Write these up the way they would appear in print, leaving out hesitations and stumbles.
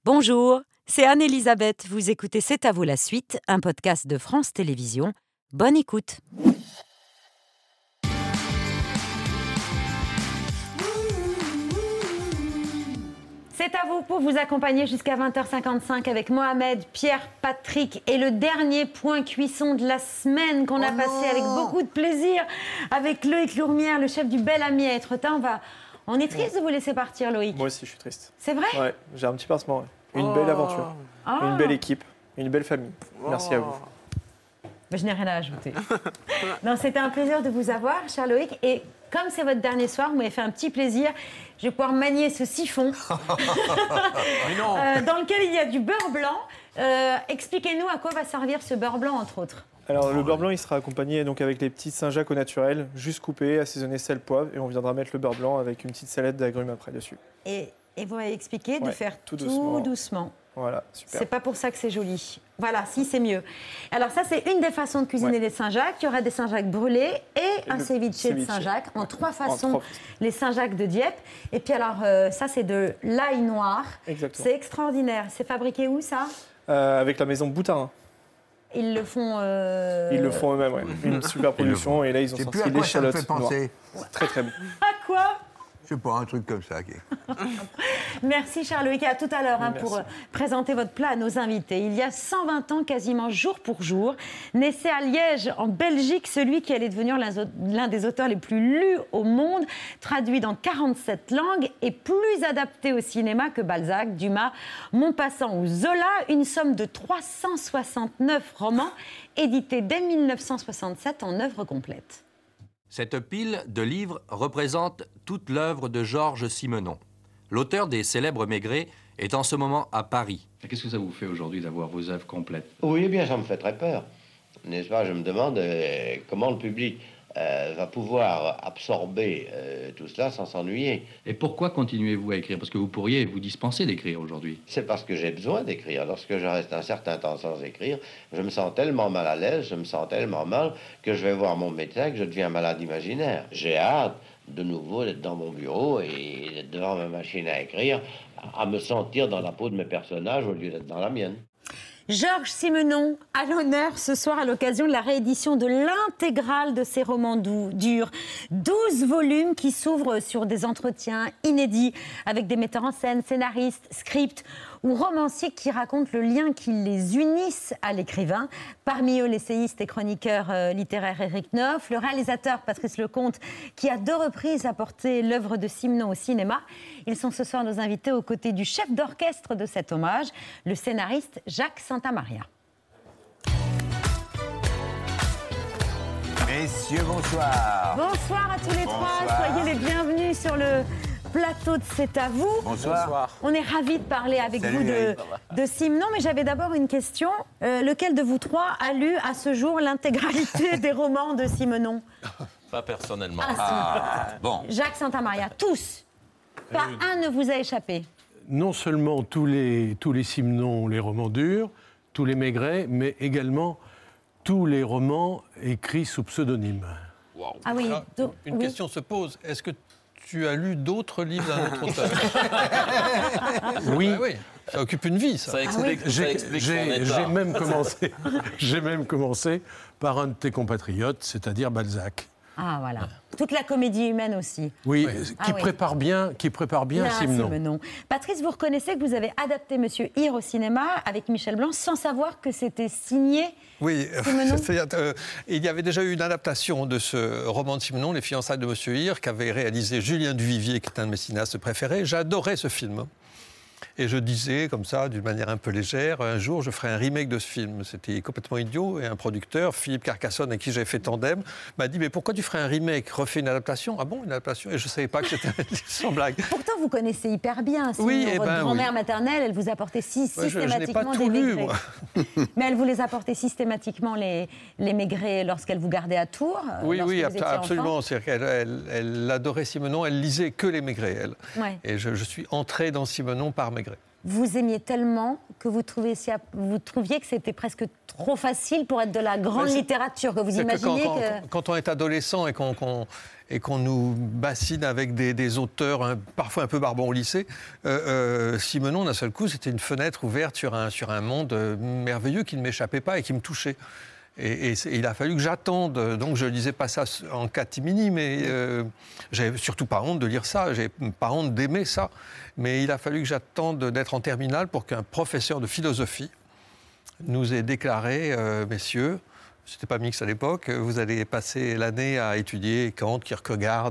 Bonjour, c'est Anne-Elisabeth. Vous écoutez C'est à vous la suite, un podcast de France Télévisions. Bonne écoute. C'est à vous pour vous accompagner jusqu'à 20h55 avec Mohamed, Pierre, Patrick et le dernier point cuisson de la semaine qu'on a passé avec beaucoup de plaisir avec Loïc Lourmière, le chef du Bel Ami à Étretat. On est triste de vous laisser partir, Loïc. Moi aussi, je suis triste. C'est vrai ? Ouais, j'ai un petit pincement. Ouais. Une belle aventure, une belle équipe, une belle famille. Merci à vous. Mais je n'ai rien à ajouter. Non, c'était un plaisir de vous avoir, cher Loïc. Et comme c'est votre dernier soir, vous m'avez fait un petit plaisir. Je vais pouvoir manier ce siphon dans lequel il y a du beurre blanc. Expliquez-nous à quoi va servir ce beurre blanc, entre autres. Alors, le beurre blanc, il sera accompagné donc, avec les petits Saint-Jacques au naturel, juste coupés, assaisonnés sel, poivre. Et on viendra mettre le beurre blanc avec une petite salade d'agrumes après dessus. Et vous m'avez expliqué de faire tout doucement. Voilà, super. C'est pas pour ça que c'est joli. Voilà, si, c'est mieux. Alors ça, c'est une des façons de cuisiner les Saint-Jacques. Il y aura des Saint-Jacques brûlés et un ceviche de Saint-Jacques en trois façons. Les Saint-Jacques de Dieppe. Et puis alors, ça, c'est de l'ail noir. Exactement. C'est extraordinaire. C'est fabriqué où, ça ? Avec la maison Boutarin. Ils le font... Ils le font eux-mêmes, oui. Une super production. Et là, ils ont sorti l'échalote noire. C'est très, très bon. À quoi ? C'est pas un truc comme ça. Merci, cher Loïc. À tout à l'heure pour présenter votre plat à nos invités. Il y a 120 ans, quasiment jour pour jour, naissait à Liège, en Belgique, celui qui allait devenir l'un des auteurs les plus lus au monde, traduit dans 47 langues et plus adapté au cinéma que Balzac, Dumas, Maupassant ou Zola. Une somme de 369 romans, édités dès 1967 en œuvre complète. Cette pile de livres représente toute l'œuvre de Georges Simenon. L'auteur des célèbres Maigret est en ce moment à Paris. Qu'est-ce que ça vous fait aujourd'hui d'avoir vos œuvres complètes ? Oui, eh bien, ça me fait très peur. N'est-ce pas ? Je me demande comment le public va pouvoir absorber tout cela sans s'ennuyer. Et pourquoi continuez-vous à écrire ? Parce que vous pourriez vous dispenser d'écrire aujourd'hui. C'est parce que j'ai besoin d'écrire. Lorsque je reste un certain temps sans écrire, je me sens tellement mal à l'aise, je me sens tellement mal que je vais voir mon médecin, que je deviens malade imaginaire. J'ai hâte de nouveau d'être dans mon bureau et d'être devant ma machine à écrire, à me sentir dans la peau de mes personnages au lieu d'être dans la mienne. Georges Simenon, à l'honneur ce soir à l'occasion de la réédition de l'intégrale de ses romans durs. 12 volumes qui s'ouvrent sur des entretiens inédits avec des metteurs en scène, scénaristes, scripts ou romanciers qui racontent le lien qui les unissent à l'écrivain. Parmi eux, l'essayiste et chroniqueur littéraire Éric Neuf, le réalisateur Patrice Lecomte, qui à 2 reprises a porté l'œuvre de Simenon au cinéma. Ils sont ce soir nos invités aux côtés du chef d'orchestre de cet hommage, le scénariste Jacques Santamaria. Messieurs, bonsoir. Bonsoir à tous les trois. Soyez les bienvenus sur le plateau de C'est à vous. Bonsoir. On est ravis de parler avec vous de Simenon, mais j'avais d'abord une question. Lequel de vous trois a lu à ce jour l'intégralité des romans de Simenon ? Pas personnellement. Bon. Jacques Santamaria, tous. Pas un ne vous a échappé. Non seulement tous les Simenon, les romans durs, tous les Maigret, mais également tous les romans écrits sous pseudonyme. Wow. Ah oui. Alors, une question se pose. Est-ce que tu as lu d'autres livres d'un autre auteur ? Oui. Ah oui. Ça occupe une vie, ça. Ça explique son état. J'ai même commencé par un de tes compatriotes, c'est-à-dire Balzac. Ah voilà. Toute la comédie humaine aussi. Oui, qui prépare bien Simenon. Patrice, vous reconnaissez que vous avez adapté Monsieur Hir au cinéma avec Michel Blanc sans savoir que c'était signé Oui, Simenon. Il y avait déjà eu une adaptation de ce roman de Simenon, Les fiançailles de Monsieur Hir, qu'avait réalisé Julien Duvivier, qui est un de mes cinéastes préférés. J'adorais ce film. Et je disais, comme ça, d'une manière un peu légère, un jour, je ferai un remake de ce film. C'était complètement idiot. Et un producteur, Philippe Carcassonne, avec qui j'avais fait tandem, m'a dit « Mais pourquoi tu ferais un remake ? Refais une adaptation ?» Ah bon, une adaptation ? Et je ne savais pas que c'était sans blague. Pourtant, vous connaissez hyper bien. Sinon, votre grand-mère maternelle, elle vous apportait systématiquement je n'ai pas tout des lu, Maigret. moi. Mais elle vous les apportait systématiquement, les Maigret, lorsqu'elle vous gardait à Tours. Oui, absolument. C'est-à-dire qu'elle adorait Simenon. Elle lisait que les Maigret, elle. Ouais. Et je suis entré dans Simenon par Maigret. Vous aimiez tellement que vous trouviez que c'était presque trop facile pour être de la grande littérature, que vous imaginiez quand on est adolescent et qu'on nous bassine avec des auteurs parfois un peu barbants au lycée, Simenon, d'un seul coup, c'était une fenêtre ouverte sur un monde merveilleux qui ne m'échappait pas et qui me touchait. Et il a fallu que j'attende. Donc je ne lisais pas ça en catimini, mais j'avais surtout pas honte de lire ça, j'avais pas honte d'aimer ça. Mais il a fallu que j'attende d'être en terminale pour qu'un professeur de philosophie nous ait déclaré, messieurs, c'était pas mix à l'époque, vous allez passer l'année à étudier Kant, Kierkegaard,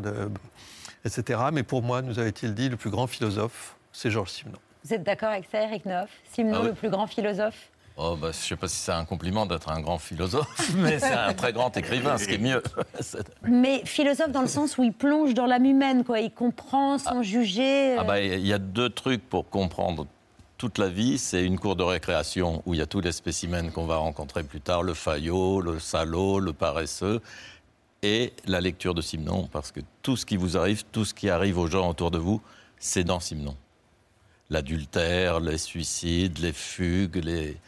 etc. Mais pour moi, nous avait-il dit, le plus grand philosophe, c'est Georges Simenon. Vous êtes d'accord avec ça, Éric Neuf? Simenon, le plus grand philosophe? Oh, je ne sais pas si c'est un compliment d'être un grand philosophe, mais c'est un très grand écrivain, ce qui est mieux. Mais philosophe dans le sens où il plonge dans l'âme humaine, quoi. Il comprend sans juger. Il y a deux trucs pour comprendre toute la vie. C'est une cour de récréation où il y a tous les spécimens qu'on va rencontrer plus tard, le faillot, le salaud, le paresseux, et la lecture de Simenon, parce que tout ce qui vous arrive, tout ce qui arrive aux gens autour de vous, c'est dans Simenon. L'adultère, les suicides, les fugues,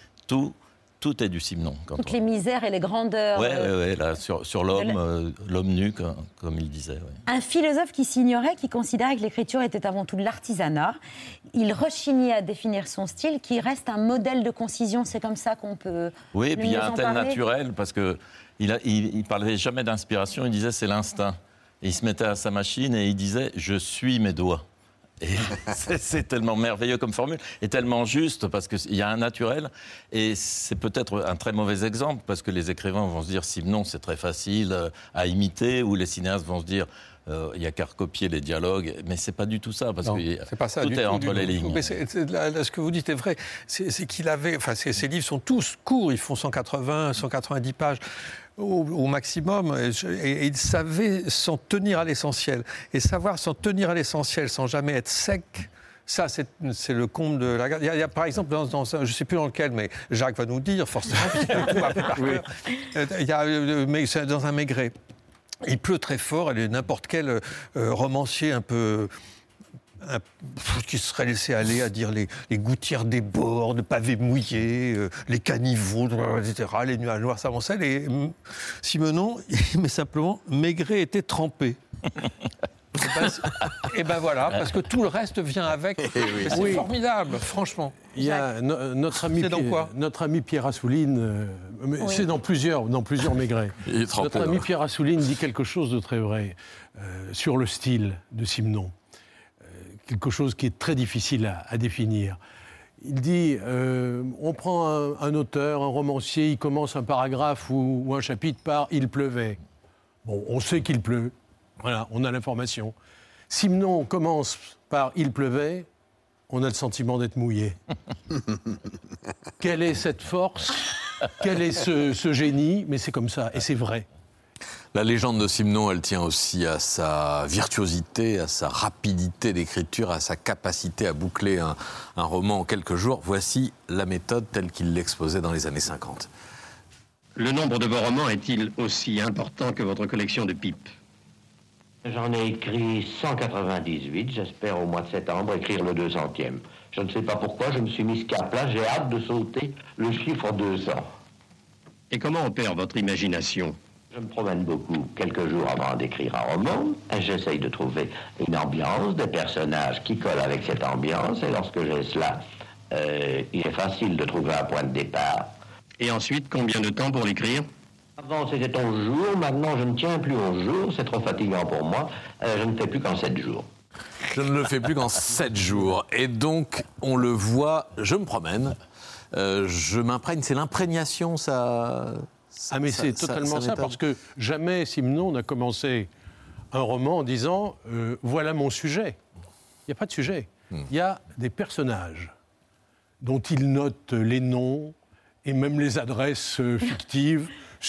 tout est du Simenon. Toutes les misères et les grandeurs. Oui, là, sur l'homme, l'homme nu, comme il disait. Ouais. Un philosophe qui s'ignorait, qui considérait que l'écriture était avant tout de l'artisanat. Il rechignait à définir son style, qui reste un modèle de concision. C'est comme ça qu'on peut. Oui, et puis il y a un tel naturel, parce qu'il ne parlait jamais d'inspiration, il disait c'est l'instinct. Et il se mettait à sa machine et il disait je suis mes doigts. Et c'est tellement merveilleux comme formule, et tellement juste, parce qu'il y a un naturel, et c'est peut-être un très mauvais exemple, parce que les écrivains vont se dire Simenon, c'est très facile à imiter, ou les cinéastes vont se dire il n'y a qu'à recopier les dialogues, mais c'est pas du tout ça, parce que tout est entre les lignes. Mais ce que vous dites est vrai, c'est qu'il avait, enfin ces livres sont tous courts, ils font 190 pages. Au maximum, et il savait s'en tenir à l'essentiel. Et savoir s'en tenir à l'essentiel sans jamais être sec, ça, c'est le comble de la garde. Il y a par exemple, je ne sais plus dans lequel, mais Jacques va nous dire, forcément, parce qu'il a tout appris par cœur. Il y a dans un Maigret. Il pleut très fort, et n'importe quel romancier un peu... qui se serait laissé aller à dire les gouttières débordent, pavés mouillés, les caniveaux, etc., les nuages noirs s'avançaient. Et Simenon, mais simplement, Maigret était trempé. Et ben voilà, parce que tout le reste vient avec. C'est formidable, franchement. Il y a notre ami Pierre Assouline, c'est dans plusieurs Maigret. Notre ami Pierre Assouline dit quelque chose de très vrai sur le style de Simenon. Quelque chose qui est très difficile à définir. Il dit, on prend un auteur, un romancier, il commence un paragraphe ou un chapitre par « il pleuvait ». Bon, on sait qu'il pleut, voilà, on a l'information. Simenon commence par « il pleuvait », on a le sentiment d'être mouillé. Quelle est cette force? Quel est ce génie? Mais c'est comme ça, et c'est vrai. La légende de Simenon, elle tient aussi à sa virtuosité, à sa rapidité d'écriture, à sa capacité à boucler un roman en quelques jours. Voici la méthode telle qu'il l'exposait dans les années 50. Le nombre de vos romans est-il aussi important que votre collection de pipes? J'en ai écrit 198, j'espère au mois de septembre écrire le 200e. Je ne sais pas pourquoi, je me suis mis ce cap là, j'ai hâte de sauter le chiffre 200. Et comment opère votre imagination? Je me promène beaucoup, quelques jours avant d'écrire un roman, et j'essaye de trouver une ambiance, des personnages qui collent avec cette ambiance, et lorsque j'ai cela, il est facile de trouver un point de départ. Et ensuite, combien de temps pour l'écrire? Avant, c'était 11 jours, maintenant je ne tiens plus 11 jours, c'est trop fatigant pour moi, je ne fais plus qu'en 7 jours. Je ne le fais plus qu'en 7 jours, et donc, on le voit, je me promène, je m'imprègne, c'est l'imprégnation, ça... Ah mais c'est totalement ça, parce que jamais Simenon n'a commencé un roman en disant voilà mon sujet. Il n'y a pas de sujet. Il y a des personnages dont il note les noms et même les adresses fictives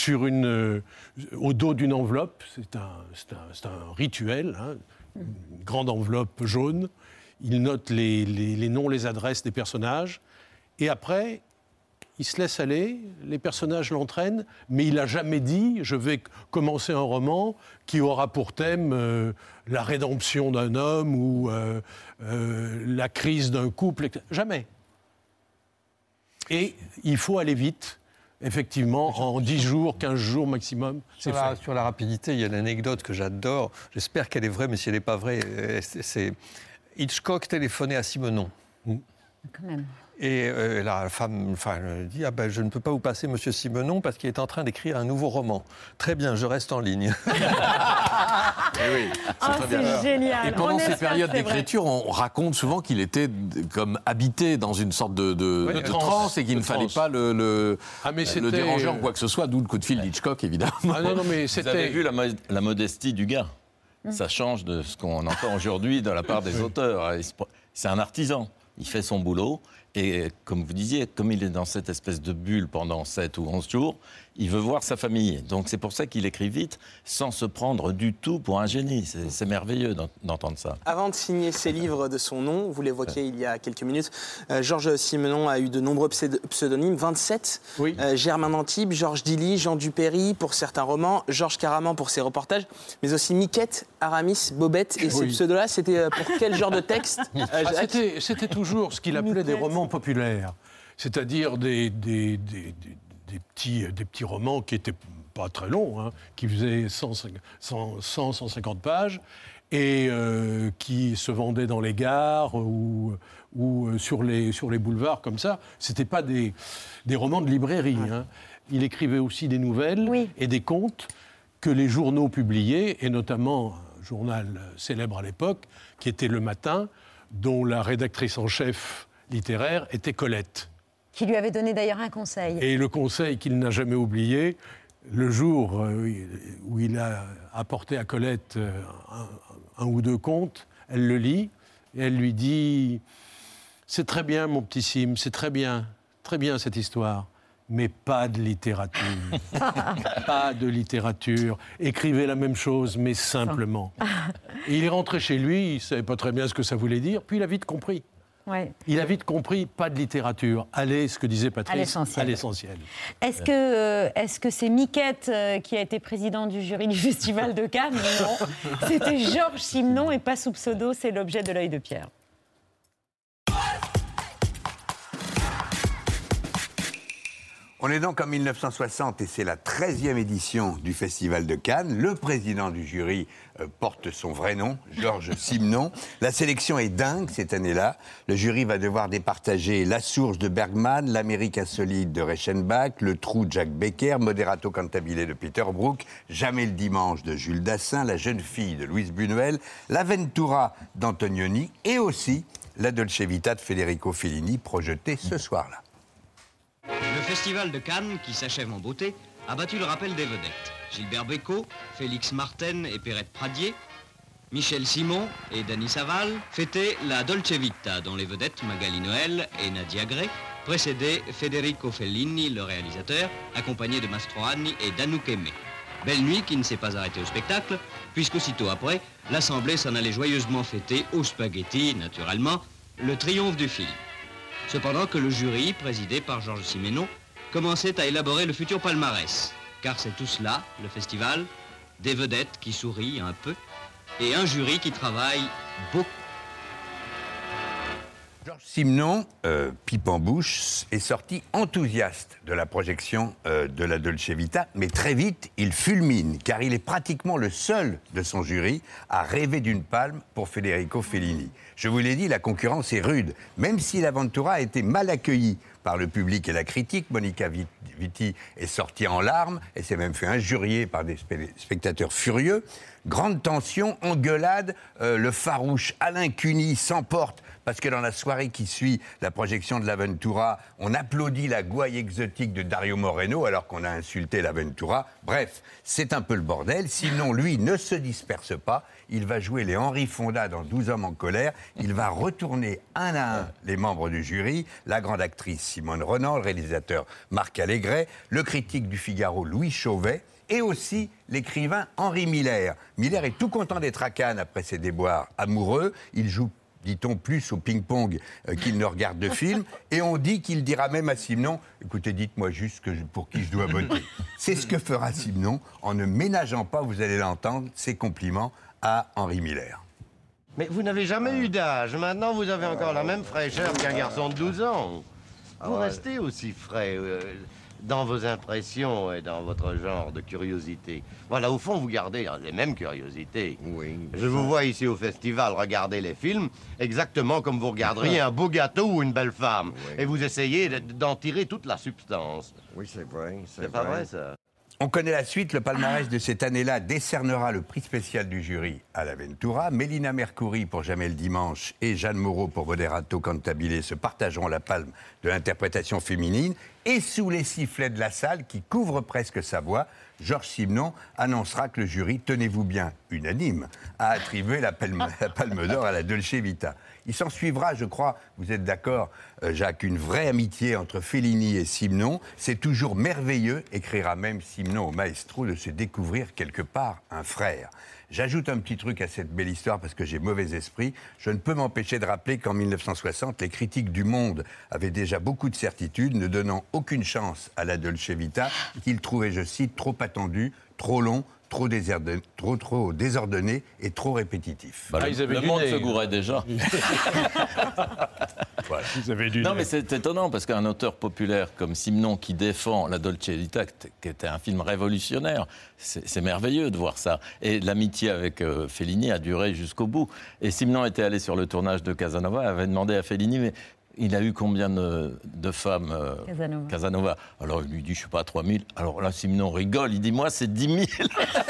au dos d'une enveloppe. C'est un rituel, hein, une grande enveloppe jaune. Il note les noms, les adresses des personnages. Et après, il se laisse aller, les personnages l'entraînent, mais il n'a jamais dit « je vais commencer un roman qui aura pour thème la rédemption d'un homme ou la crise d'un couple ». Jamais. Et il faut aller vite. Effectivement, en 10 jours, 15 jours maximum, c'est fait. Sur la rapidité, il y a une anecdote que j'adore. J'espère qu'elle est vraie, mais si elle n'est pas vraie, c'est Hitchcock téléphonait à Simenon. Quand même. Et la femme dit « Ah ben, je ne peux pas vous passer Monsieur Simenon parce qu'il est en train d'écrire un nouveau roman. » Très bien, je reste en ligne. C'est génial. Et pendant ces périodes d'écriture, on raconte souvent qu'il était comme habité dans une sorte de transe et qu'il ne fallait pas le déranger en quoi que ce soit, d'où le coup de fil d'Hitchcock, évidemment. Ah non, mais vous avez vu la modestie du gars. Ça change de ce qu'on entend aujourd'hui de la part des auteurs. C'est un artisan. Il fait son boulot. Et comme vous disiez, comme il est dans cette espèce de bulle pendant 7 ou 11 jours, il veut voir sa famille. Donc c'est pour ça qu'il écrit vite, sans se prendre du tout pour un génie. C'est merveilleux d'entendre ça. Avant de signer ses livres de son nom, vous l'évoquiez il y a quelques minutes, Georges Simenon a eu de nombreux pseudonymes, 27. Oui. Germain d'Antibes, Georges Dilly, Jean Dupéry pour certains romans, Georges Caraman pour ses reportages, mais aussi Miquette, Aramis, Bobette. Et ces pseudos-là, c'était pour quel genre de texte C'était toujours ce qu'il appelait des romans populaires, c'est-à-dire des petits romans qui n'étaient pas très longs, hein, qui faisaient 150 pages et qui se vendaient dans les gares ou sur les boulevards comme ça. Ce n'étaient pas des romans de librairie. Hein. Il écrivait aussi des nouvelles et des contes que les journaux publiaient, et notamment un journal célèbre à l'époque, qui était Le Matin, dont la rédactrice en chef littéraire était Colette. Qui lui avait donné d'ailleurs un conseil. Et le conseil qu'il n'a jamais oublié, le jour où il a apporté à Colette un ou deux contes, elle le lit et elle lui dit « C'est très bien mon petit Sim, c'est très bien cette histoire, mais pas de littérature. Pas de littérature. Écrivez la même chose, mais simplement. » Et il est rentré chez lui, il ne savait pas très bien ce que ça voulait dire, puis il a vite compris. Ouais. Il a vite compris, pas de littérature. Allez, ce que disait Patrice, à l'essentiel. Est-ce que c'est Miquette qui a été président du jury du Festival de Cannes? Non, c'était Georges Simenon et pas sous pseudo, c'est l'objet de l'œil de Pierre. On est donc en 1960 et c'est la 13e édition du Festival de Cannes. Le président du jury porte son vrai nom, Georges Simenon. La sélection est dingue cette année-là. Le jury va devoir départager La Source de Bergman, L'Amérique insolite de Reichenbach, Le Trou de Jacques Becker, Moderato Cantabile de Peter Brook, Jamais le dimanche de Jules Dassin, La jeune fille de Louise Buñuel, L'Avventura d'Antonioni et aussi La Dolce Vita de Federico Fellini, projetée ce soir-là. Le Festival de Cannes, qui s'achève en beauté, a battu le rappel des vedettes. Gilbert Bécaud, Félix Marten et Perrette Pradier, Michel Simon et Dany Saval fêtaient la Dolce Vita, dont les vedettes Magali Noël et Nadia Gray précédaient Federico Fellini, le réalisateur, accompagné de Mastroianni et d'Anouk Aimé. Belle nuit qui ne s'est pas arrêtée au spectacle, puisqu'aussitôt après, l'Assemblée s'en allait joyeusement fêter au spaghetti, naturellement, le triomphe du film. Cependant que le jury, présidé par Georges Simenon, commençait à élaborer le futur palmarès. Car c'est tout cela, le festival, des vedettes qui sourient un peu, et un jury qui travaille beaucoup. Georges Simenon, pipe en bouche, est sorti enthousiaste de la projection de la Dolce Vita, mais très vite, il fulmine, car il est pratiquement le seul de son jury à rêver d'une palme pour Federico Fellini. Je vous l'ai dit, la concurrence est rude. Même si l'Avventura a été mal accueillie par le public et la critique, Monica Vitti est sortie en larmes et s'est même fait injurier par des spectateurs furieux. Grande tension, engueulade, le farouche Alain Cuny s'emporte parce que dans la soirée qui suit la projection de l'Avventura, on applaudit la gouaille exotique de Dario Moreno alors qu'on a insulté l'Avventura. Bref, c'est un peu le bordel. Sinon, lui ne se disperse pas. Il va jouer les Henri Fonda dans 12 hommes en colère. Il va retourner un à un les membres du jury, la grande actrice Simone Ronan, le réalisateur Marc Allégret, le critique du Figaro Louis Chauvet et aussi l'écrivain Henri Miller. Miller est tout content d'être à Cannes après ses déboires amoureux. Il joue dit-on, plus au ping-pong qu'il ne regarde de film. Et on dit qu'il dira même à Simenon, écoutez, dites-moi juste pour qui je dois voter. C'est ce que fera Simenon en ne ménageant pas, vous allez l'entendre, ses compliments à Henri Miller. Mais vous n'avez jamais eu d'âge. Maintenant, vous avez encore la même fraîcheur qu'un garçon de 12 ans. Vous restez aussi frais dans vos impressions et dans votre genre de curiosité. Voilà, au fond, vous gardez les mêmes curiosités. Oui. Je vous vois ici au festival regarder les films exactement comme vous regarderiez un beau gâteau ou une belle femme. Oui. Et vous essayez d'en tirer toute la substance. Oui, c'est vrai. C'est pas vrai, ça. On connaît la suite. Le palmarès de cette année-là décernera le prix spécial du jury à la Ventura. Mélina Mercouri pour Jamais le dimanche et Jeanne Moreau pour Moderato Cantabile se partageront la palme de l'interprétation féminine. Et sous les sifflets de la salle, qui couvre presque sa voix, Georges Simenon annoncera que le jury, tenez-vous bien, unanime, a attribué la palme d'or à la Dolce Vita. Il s'en suivra, je crois, vous êtes d'accord, Jacques, une vraie amitié entre Fellini et Simenon. C'est toujours merveilleux, écrira même Simenon au maestro, de se découvrir quelque part un frère. J'ajoute un petit truc à cette belle histoire parce que j'ai mauvais esprit. Je ne peux m'empêcher de rappeler qu'en 1960, les critiques du Monde avaient déjà beaucoup de certitudes, ne donnant aucune chance à la Dolce Vita, qu'ils trouvaient, je cite, trop attendu, trop long, trop désordonné et trop répétitif. Le monde se gourait déjà. Voilà. Non, mais c'est étonnant parce qu'un auteur populaire comme Simenon qui défend la Dolce Vita, qui était un film révolutionnaire, c'est merveilleux de voir ça. Et l'amitié avec Fellini a duré jusqu'au bout. Et Simenon était allé sur le tournage de Casanova, avait demandé à Fellini, mais il a eu combien de femmes, Casanova. Alors il lui dit, je ne sais pas, 3000. Alors là, Simenon rigole, il dit, moi, c'est 10 000.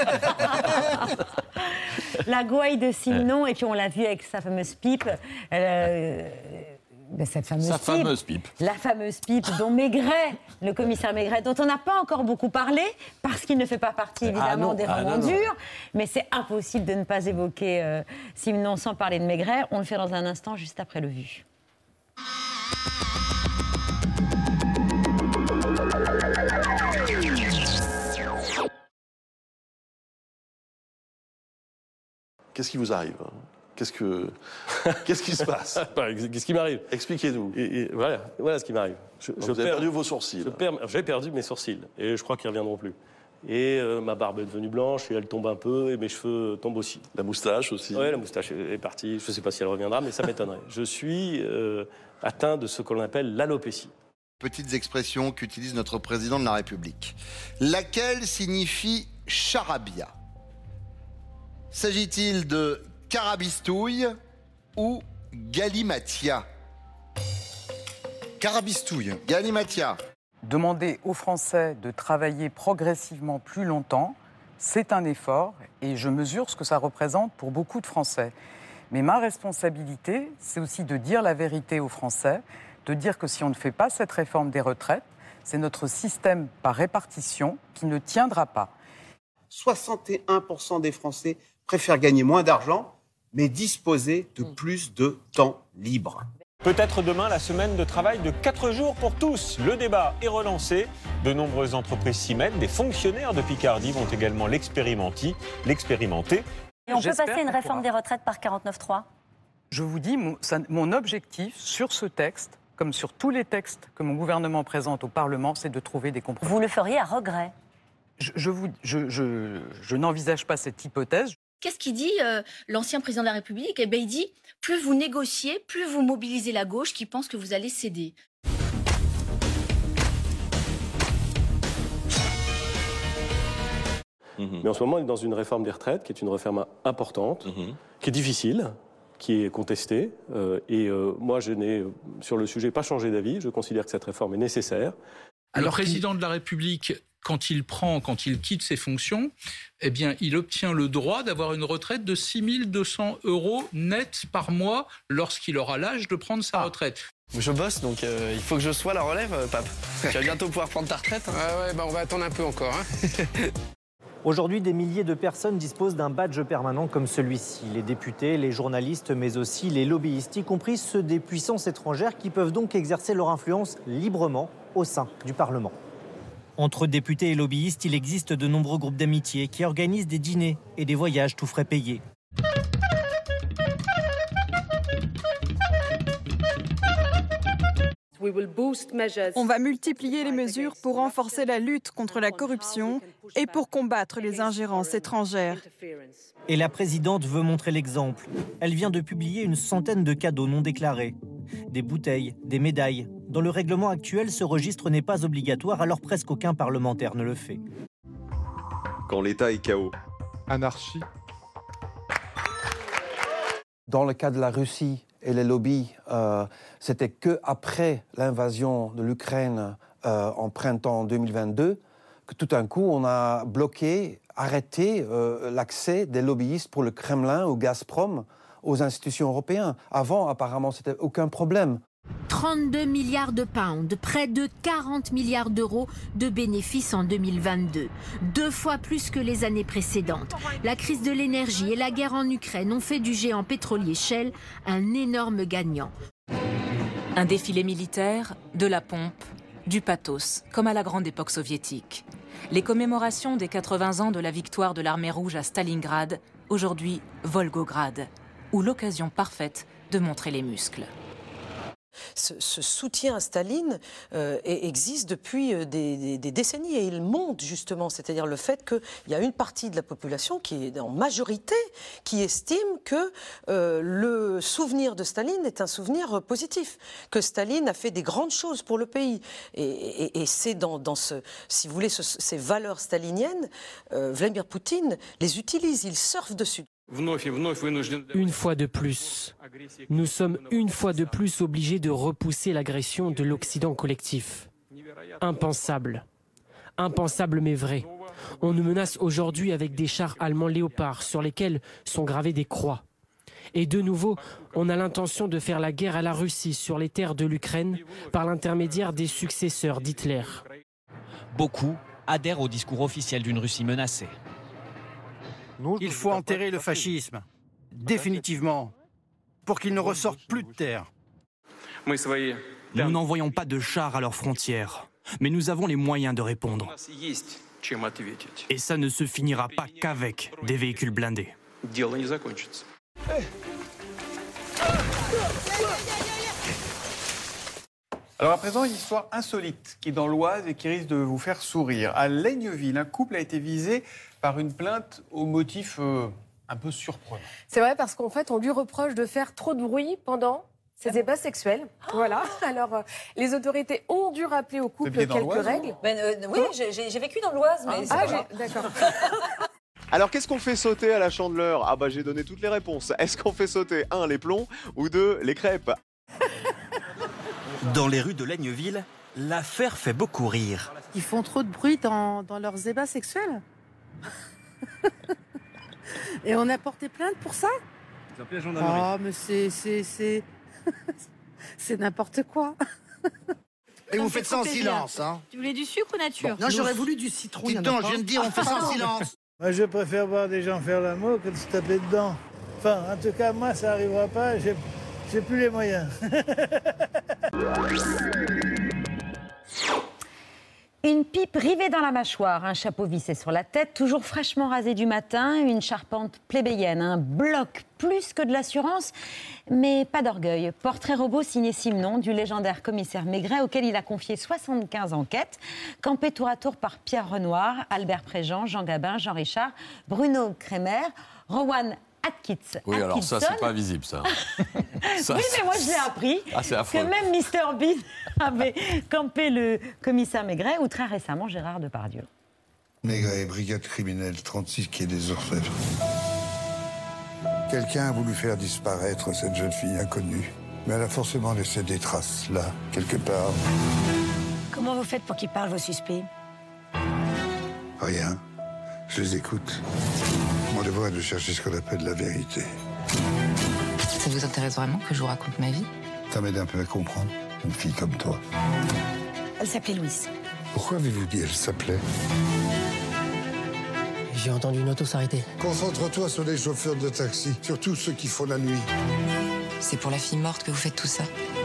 La gouaille de Simenon, et puis on l'a vu avec sa fameuse pipe. Cette fameuse pipe. La fameuse pipe dont Maigret, le commissaire Maigret, dont on n'a pas encore beaucoup parlé, parce qu'il ne fait pas partie évidemment des romans durs, mais c'est impossible de ne pas évoquer Simenon sans parler de Maigret. On le fait dans un instant, juste après le vu. Qu'est-ce qui vous arrive ? Qu'est-ce qui se passe ? Qu'est-ce qui m'arrive ? Expliquez-nous. Voilà ce qui m'arrive. Vous avez perdu vos sourcils. J'ai perdu mes sourcils et je crois qu'ils ne reviendront plus. Et ma barbe est devenue blanche et elle tombe un peu et mes cheveux tombent aussi. La moustache aussi ? Oui, la moustache est partie. Je ne sais pas si elle reviendra, mais ça m'étonnerait. Je suis atteint de ce qu'on appelle l'alopécie. Petites expressions qu'utilise notre président de la République. Laquelle signifie charabia ? S'agit-il de carabistouille ou galimatia ? Carabistouille. Galimatia. Demander aux Français de travailler progressivement plus longtemps, c'est un effort et je mesure ce que ça représente pour beaucoup de Français. Mais ma responsabilité, c'est aussi de dire la vérité aux Français, de dire que si on ne fait pas cette réforme des retraites, c'est notre système par répartition qui ne tiendra pas. 61% des Français préfèrent gagner moins d'argent, mais disposer de plus de temps libre. Peut-être demain la semaine de travail de 4 jours pour tous. Le débat est relancé. De nombreuses entreprises s'y mettent. Des fonctionnaires de Picardie vont également l'expérimenter. Et on peut passer une réforme des retraites par 49.3 ? Je vous dis, mon objectif sur ce texte, comme sur tous les textes que mon gouvernement présente au Parlement, c'est de trouver des compromis. Vous le feriez à regret ? Je n'envisage pas cette hypothèse. Qu'est-ce qu'il dit, l'ancien président de la République ? Eh bien, il dit, plus vous négociez, plus vous mobilisez la gauche qui pense que vous allez céder. Mais en ce moment, on est dans une réforme des retraites qui est une réforme importante, qui est difficile, qui est contestée. Moi, je n'ai, sur le sujet, pas changé d'avis. Je considère que cette réforme est nécessaire. Le président de la République, quand il quitte ses fonctions, eh bien, il obtient le droit d'avoir une retraite de 6 200 € net par mois lorsqu'il aura l'âge de prendre sa retraite. Je bosse, donc il faut que je sois la relève, pape. Tu vas bientôt pouvoir prendre ta retraite. On va attendre un peu encore. Aujourd'hui, des milliers de personnes disposent d'un badge permanent comme celui-ci. Les députés, les journalistes, mais aussi les lobbyistes, y compris ceux des puissances étrangères qui peuvent donc exercer leur influence librement au sein du Parlement. Entre députés et lobbyistes, il existe de nombreux groupes d'amitié qui organisent des dîners et des voyages tout frais payés. On va multiplier les mesures pour renforcer la lutte contre la corruption et pour combattre les ingérences étrangères. Et la présidente veut montrer l'exemple. Elle vient de publier une centaine de cadeaux non déclarés. Des bouteilles, des médailles. Dans le règlement actuel, ce registre n'est pas obligatoire, alors presque aucun parlementaire ne le fait. Quand l'État est chaos. Anarchie. Dans le cas de la Russie et les lobbies, c'était qu'après l'invasion de l'Ukraine en printemps 2022 que tout d'un coup on a bloqué, arrêté l'accès des lobbyistes pour le Kremlin, au Gazprom, aux institutions européennes. Avant, apparemment, c'était aucun problème. 32 milliards de pounds, près de 40 milliards d'euros de bénéfices en 2022. 2 fois plus que les années précédentes. La crise de l'énergie et la guerre en Ukraine ont fait du géant pétrolier Shell un énorme gagnant. Un défilé militaire, de la pompe, du pathos, comme à la grande époque soviétique. Les commémorations des 80 ans de la victoire de l'armée rouge à Stalingrad, aujourd'hui Volgograd, ou l'occasion parfaite de montrer les muscles. Ce soutien à Staline existe depuis des décennies et il monte justement, c'est-à-dire le fait qu'il y a une partie de la population qui est en majorité qui estime que le souvenir de Staline est un souvenir positif, que Staline a fait des grandes choses pour le pays et c'est dans si vous voulez, ces valeurs staliniennes, Vladimir Poutine les utilise, il surfe dessus. Une fois de plus, nous sommes une fois de plus obligés de repousser l'agression de l'Occident collectif. Impensable. Impensable mais vrai. On nous menace aujourd'hui avec des chars allemands Léopard sur lesquels sont gravées des croix. Et de nouveau, on a l'intention de faire la guerre à la Russie sur les terres de l'Ukraine par l'intermédiaire des successeurs d'Hitler. Beaucoup adhèrent au discours officiel d'une Russie menacée. Il faut enterrer le fascisme, définitivement, pour qu'il ne ressorte plus de terre. Nous n'envoyons pas de chars à leurs frontières, mais nous avons les moyens de répondre. Et ça ne se finira pas qu'avec des véhicules blindés. Alors à présent, une histoire insolite qui est dans l'Oise et qui risque de vous faire sourire. À Laigneville, un couple a été visé par une plainte au motif un peu surprenant. C'est vrai parce qu'en fait, on lui reproche de faire trop de bruit pendant ses débats sexuels. Voilà. Alors, les autorités ont dû rappeler au couple quelques règles. Oui, j'ai vécu dans l'Oise, mais d'accord. Alors, qu'est-ce qu'on fait sauter à la Chandeleur? Ah bah, j'ai donné toutes les réponses. Est-ce qu'on fait sauter 1, les plombs, ou 2, les crêpes? Dans les rues de Laigneville, l'affaire fait beaucoup rire. Ils font trop de bruit dans leurs débats sexuels. Et on a porté plainte pour ça? Ils ont appelé la gendarmerie. Oh, mais c'est n'importe quoi. Et vous faites ça en silence, hein? Tu voulais du sucre ou nature? Non, j'aurais voulu du citron. Dis donc, je viens de dire, on fait ça en silence. Moi, je préfère voir des gens faire l'amour que de se taper dedans. Enfin, en tout cas, moi, ça n'arrivera pas. J'ai plus les moyens. Une pipe rivée dans la mâchoire, un chapeau vissé sur la tête, toujours fraîchement rasé du matin, une charpente plébéienne, un bloc plus que de l'assurance, mais pas d'orgueil. Portrait robot signé Simenon du légendaire commissaire Maigret auquel il a confié 75 enquêtes, campées tour à tour par Pierre Renoir, Albert Préjean, Jean Gabin, Jean Richard, Bruno Kremer, Rowan Atkinson. Oui, alors ça, c'est pas visible, ça. Ça, oui, mais moi, je l'ai appris que même Mr Bean avait campé le commissaire Maigret, ou très récemment Gérard Depardieu. Maigret, brigade criminelle 36 quai des Orfèvres. Quelqu'un a voulu faire disparaître cette jeune fille inconnue. Mais elle a forcément laissé des traces, là, quelque part. Comment vous faites pour qu'ils parlent, vos suspects? Rien. Je les écoute. Mon devoir est de chercher ce qu'on appelle la vérité. Ça vous intéresse vraiment que je vous raconte ma vie? Ça m'aide un peu à comprendre. Une fille comme toi. Elle s'appelait Louise. Pourquoi avez-vous dit elle s'appelait? J'ai entendu une auto s'arrêter. Concentre-toi sur les chauffeurs de taxi, surtout ceux qui font la nuit. C'est pour la fille morte que vous faites tout ça?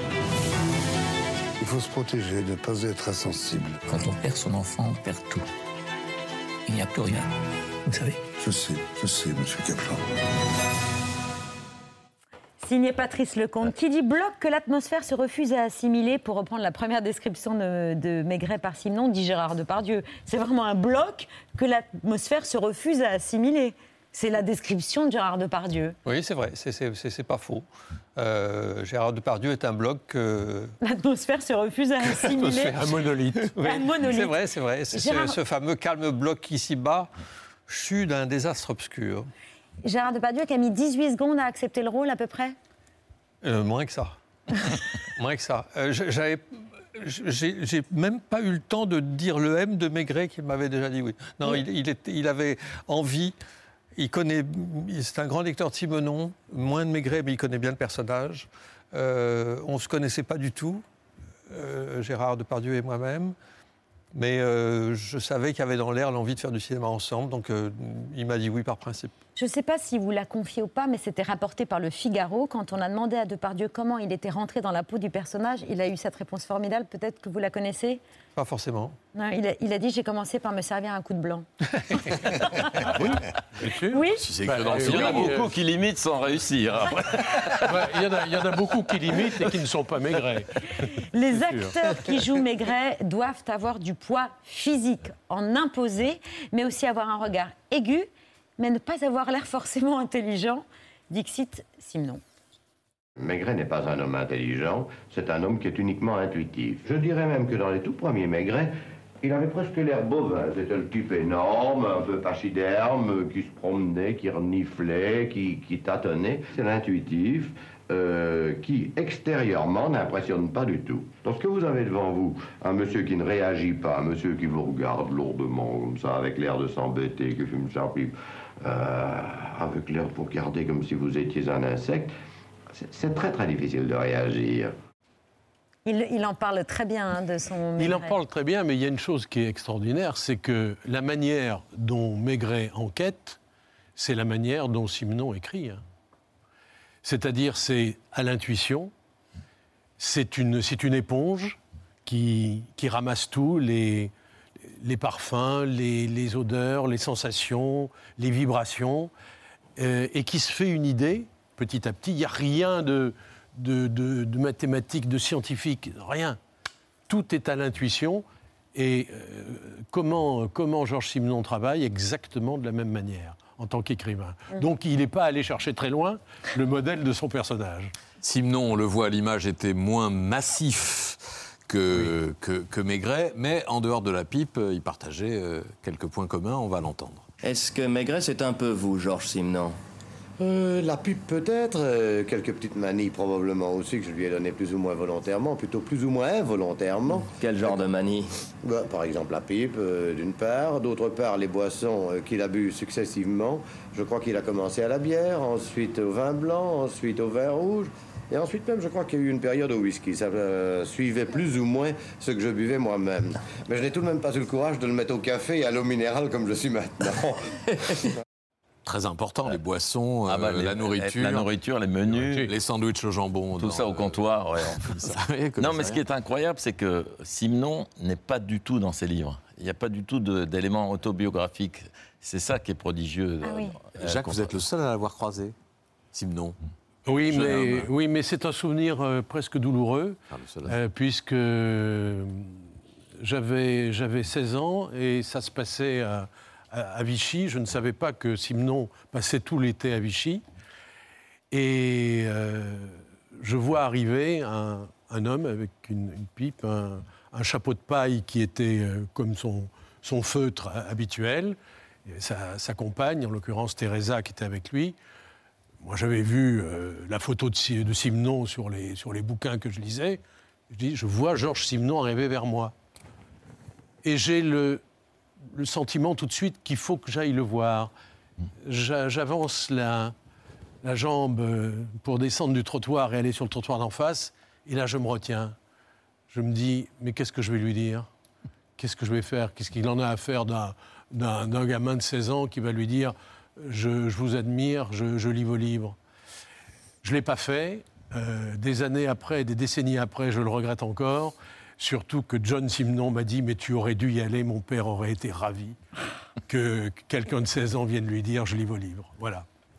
Il faut se protéger, ne pas être insensible. Quand on perd son enfant, on perd tout. Il n'y a plus rien, vous savez. Je sais, monsieur Kaplan. Signé Patrice Lecomte. Qui dit bloc que l'atmosphère se refuse à assimiler, pour reprendre la première description de Maigret par Simenon, dit Gérard Depardieu. C'est vraiment un bloc que l'atmosphère se refuse à assimiler. C'est la description de Gérard Depardieu. Oui, c'est vrai, c'est pas faux. Gérard Depardieu est un bloc... L'atmosphère se refuse à assimiler. Un monolithe. Oui. Un monolithe. C'est vrai. C'est ce fameux calme bloc ici-bas, chu d'un désastre obscur. Gérard Depardieu qui a mis 18 secondes à accepter le rôle, à peu près ? Moins que ça. Moins que ça. J'ai même pas eu le temps de dire le M de Maigret qui m'avait déjà dit oui. Non, il avait envie... C'est un grand lecteur de Simenon, moins de Maigret, mais il connaît bien le personnage. On ne se connaissait pas du tout, Gérard Depardieu et moi-même, mais je savais qu'il y avait dans l'air l'envie de faire du cinéma ensemble, donc il m'a dit oui par principe. Je ne sais pas si vous la confiez ou pas, mais c'était rapporté par Le Figaro. Quand on a demandé à Depardieu comment il était rentré dans la peau du personnage, il a eu cette réponse formidable. Peut-être que vous la connaissez ? Pas forcément. Non, il a dit « J'ai commencé par me servir un coup de blanc ». Oui, bien sûr. Oui. Si c'est écrit dans le il y en a beaucoup qui limitent sans réussir. Il y en a beaucoup qui limitent et qui ne sont pas Maigret. Les acteurs qui jouent Maigret doivent avoir du poids physique, en imposer, mais aussi avoir un regard aigu, mais ne pas avoir l'air forcément intelligent, dixit Simenon. Maigret n'est pas un homme intelligent, c'est un homme qui est uniquement intuitif. Je dirais même que dans les tout premiers Maigret, il avait presque l'air bovin. C'était le type énorme, un peu pachyderme, qui se promenait, qui reniflait, qui tâtonnait. C'est l'intuitif qui, extérieurement, n'impressionne pas du tout. Lorsque vous avez devant vous un monsieur qui ne réagit pas, un monsieur qui vous regarde lourdement, comme ça, avec l'air de s'embêter, qui fume sa pipe, avec l'air de vous regarder comme si vous étiez un insecte, c'est très très difficile de réagir. Il en parle très bien de son Maigret. Il en parle très bien, mais il y a une chose qui est extraordinaire, c'est que la manière dont Maigret enquête, c'est la manière dont Simenon écrit. C'est-à-dire, c'est à l'intuition, c'est une éponge qui ramasse tout, les parfums, les odeurs, les sensations, les vibrations, et qui se fait une idée, petit à petit. Il n'y a rien de mathématiques, de scientifique, rien. Tout est à l'intuition. Et comment Georges Simenon travaille exactement de la même manière en tant qu'écrivain. Donc il n'est pas allé chercher très loin le modèle de son personnage. Simenon, on le voit à l'image, était moins massif que Maigret, mais en dehors de la pipe, il partageait quelques points communs, on va l'entendre. Est-ce que Maigret, c'est un peu vous, Georges Simenon ? La pipe peut-être, quelques petites manies probablement aussi que je lui ai données plus ou moins volontairement, plutôt plus ou moins involontairement. Quel genre de manie ? Par exemple la pipe, d'une part. D'autre part, les boissons qu'il a bu successivement. Je crois qu'il a commencé à la bière, ensuite au vin blanc, ensuite au vin rouge. Et ensuite même, je crois qu'il y a eu une période au whisky. Ça suivait plus ou moins ce que je buvais moi-même. Mais je n'ai tout de même pas eu le courage de le mettre au café et à l'eau minérale comme je suis maintenant. Très important, les boissons, la nourriture, les menus. Les sandwichs au jambon. Tout ça au comptoir, ouais. Non, mais ce qui est incroyable, c'est que Simenon n'est pas du tout dans ses livres. Il n'y a pas du tout d'éléments autobiographiques. C'est ça qui est prodigieux. Ah oui. Jacques, vous êtes le seul à l'avoir croisé, Simenon. Oui, mais c'est un souvenir presque douloureux, puisque j'avais 16 ans et ça se passait à Vichy. Je ne savais pas que Simenon passait tout l'été à Vichy. Et je vois arriver un homme avec une pipe, un chapeau de paille qui était comme son feutre habituel. Et sa compagne, en l'occurrence Teresa, qui était avec lui. Moi, j'avais vu la photo de Simenon sur les bouquins que je lisais. Je dis, je vois Georges Simenon arriver vers moi. Et j'ai le sentiment tout de suite qu'il faut que j'aille le voir. J'avance la jambe pour descendre du trottoir et aller sur le trottoir d'en face. Et là, je me retiens. Je me dis, mais qu'est-ce que je vais lui dire ? Qu'est-ce que je vais faire ? Qu'est-ce qu'il en a à faire d'un gamin de 16 ans qui va lui dire « Je vous admire, je lis vos livres ». Je ne l'ai pas fait. Des années après, des décennies après, je le regrette encore. Surtout que John Simenon m'a dit « Mais tu aurais dû y aller, mon père aurait été ravi que quelqu'un de 16 ans vienne lui dire « Je lis vos livres ». Voilà.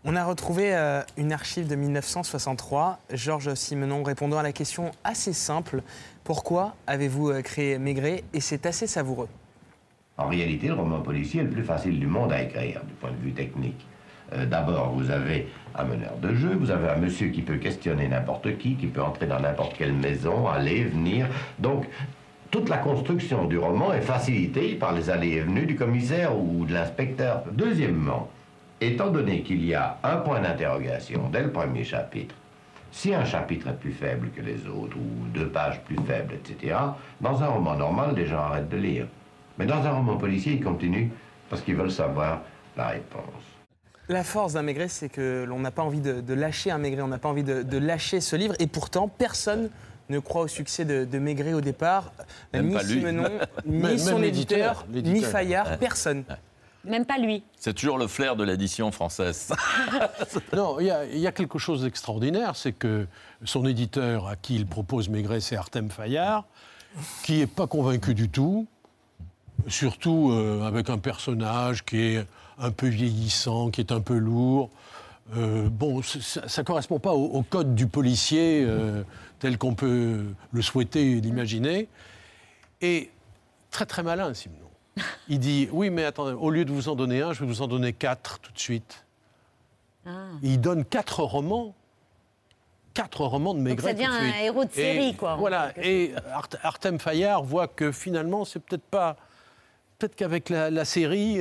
On a retrouvé une archive de 1963, Georges Simenon répondant à la question assez simple « Pourquoi avez-vous créé Maigret ?» Et c'est assez savoureux. En réalité, le roman policier est le plus facile du monde à écrire, du point de vue technique. D'abord, vous avez un meneur de jeu, vous avez un monsieur qui peut questionner n'importe qui peut entrer dans n'importe quelle maison, aller, venir. Donc, toute la construction du roman est facilitée par les allées et venues du commissaire ou de l'inspecteur. Deuxièmement, étant donné qu'il y a un point d'interrogation dès le premier chapitre, si un chapitre est plus faible que les autres, ou 2 pages plus faibles, etc., dans un roman normal, les gens arrêtent de lire. Mais dans un roman policier, ils continuent parce qu'ils veulent savoir la réponse. La force d'un Maigret, c'est que l'on n'a pas envie de lâcher un Maigret, on n'a pas envie de lâcher ce livre, et pourtant, personne ne croit au succès de Maigret au départ, ni Simenon, ni son éditeur, ni Fayard, personne. Même pas lui. C'est toujours le flair de l'édition française. Non, il y a quelque chose d'extraordinaire, c'est que son éditeur à qui il propose Maigret, c'est Artem Fayard, qui n'est pas convaincu du tout, surtout avec un personnage qui est un peu vieillissant, qui est un peu lourd. Bon, ça ne correspond pas au code du policier tel qu'on peut le souhaiter et l'imaginer. Et très très malin, Simenon. Il dit, oui, mais attendez, au lieu de vous en donner un, je vais vous en donner 4 tout de suite. Il donne 4 romans. 4 romans de Maigret. Donc ça devient un héros de série, quoi. Voilà, et Artem Fayard voit que finalement, c'est peut-être pas... Peut-être qu'avec la série,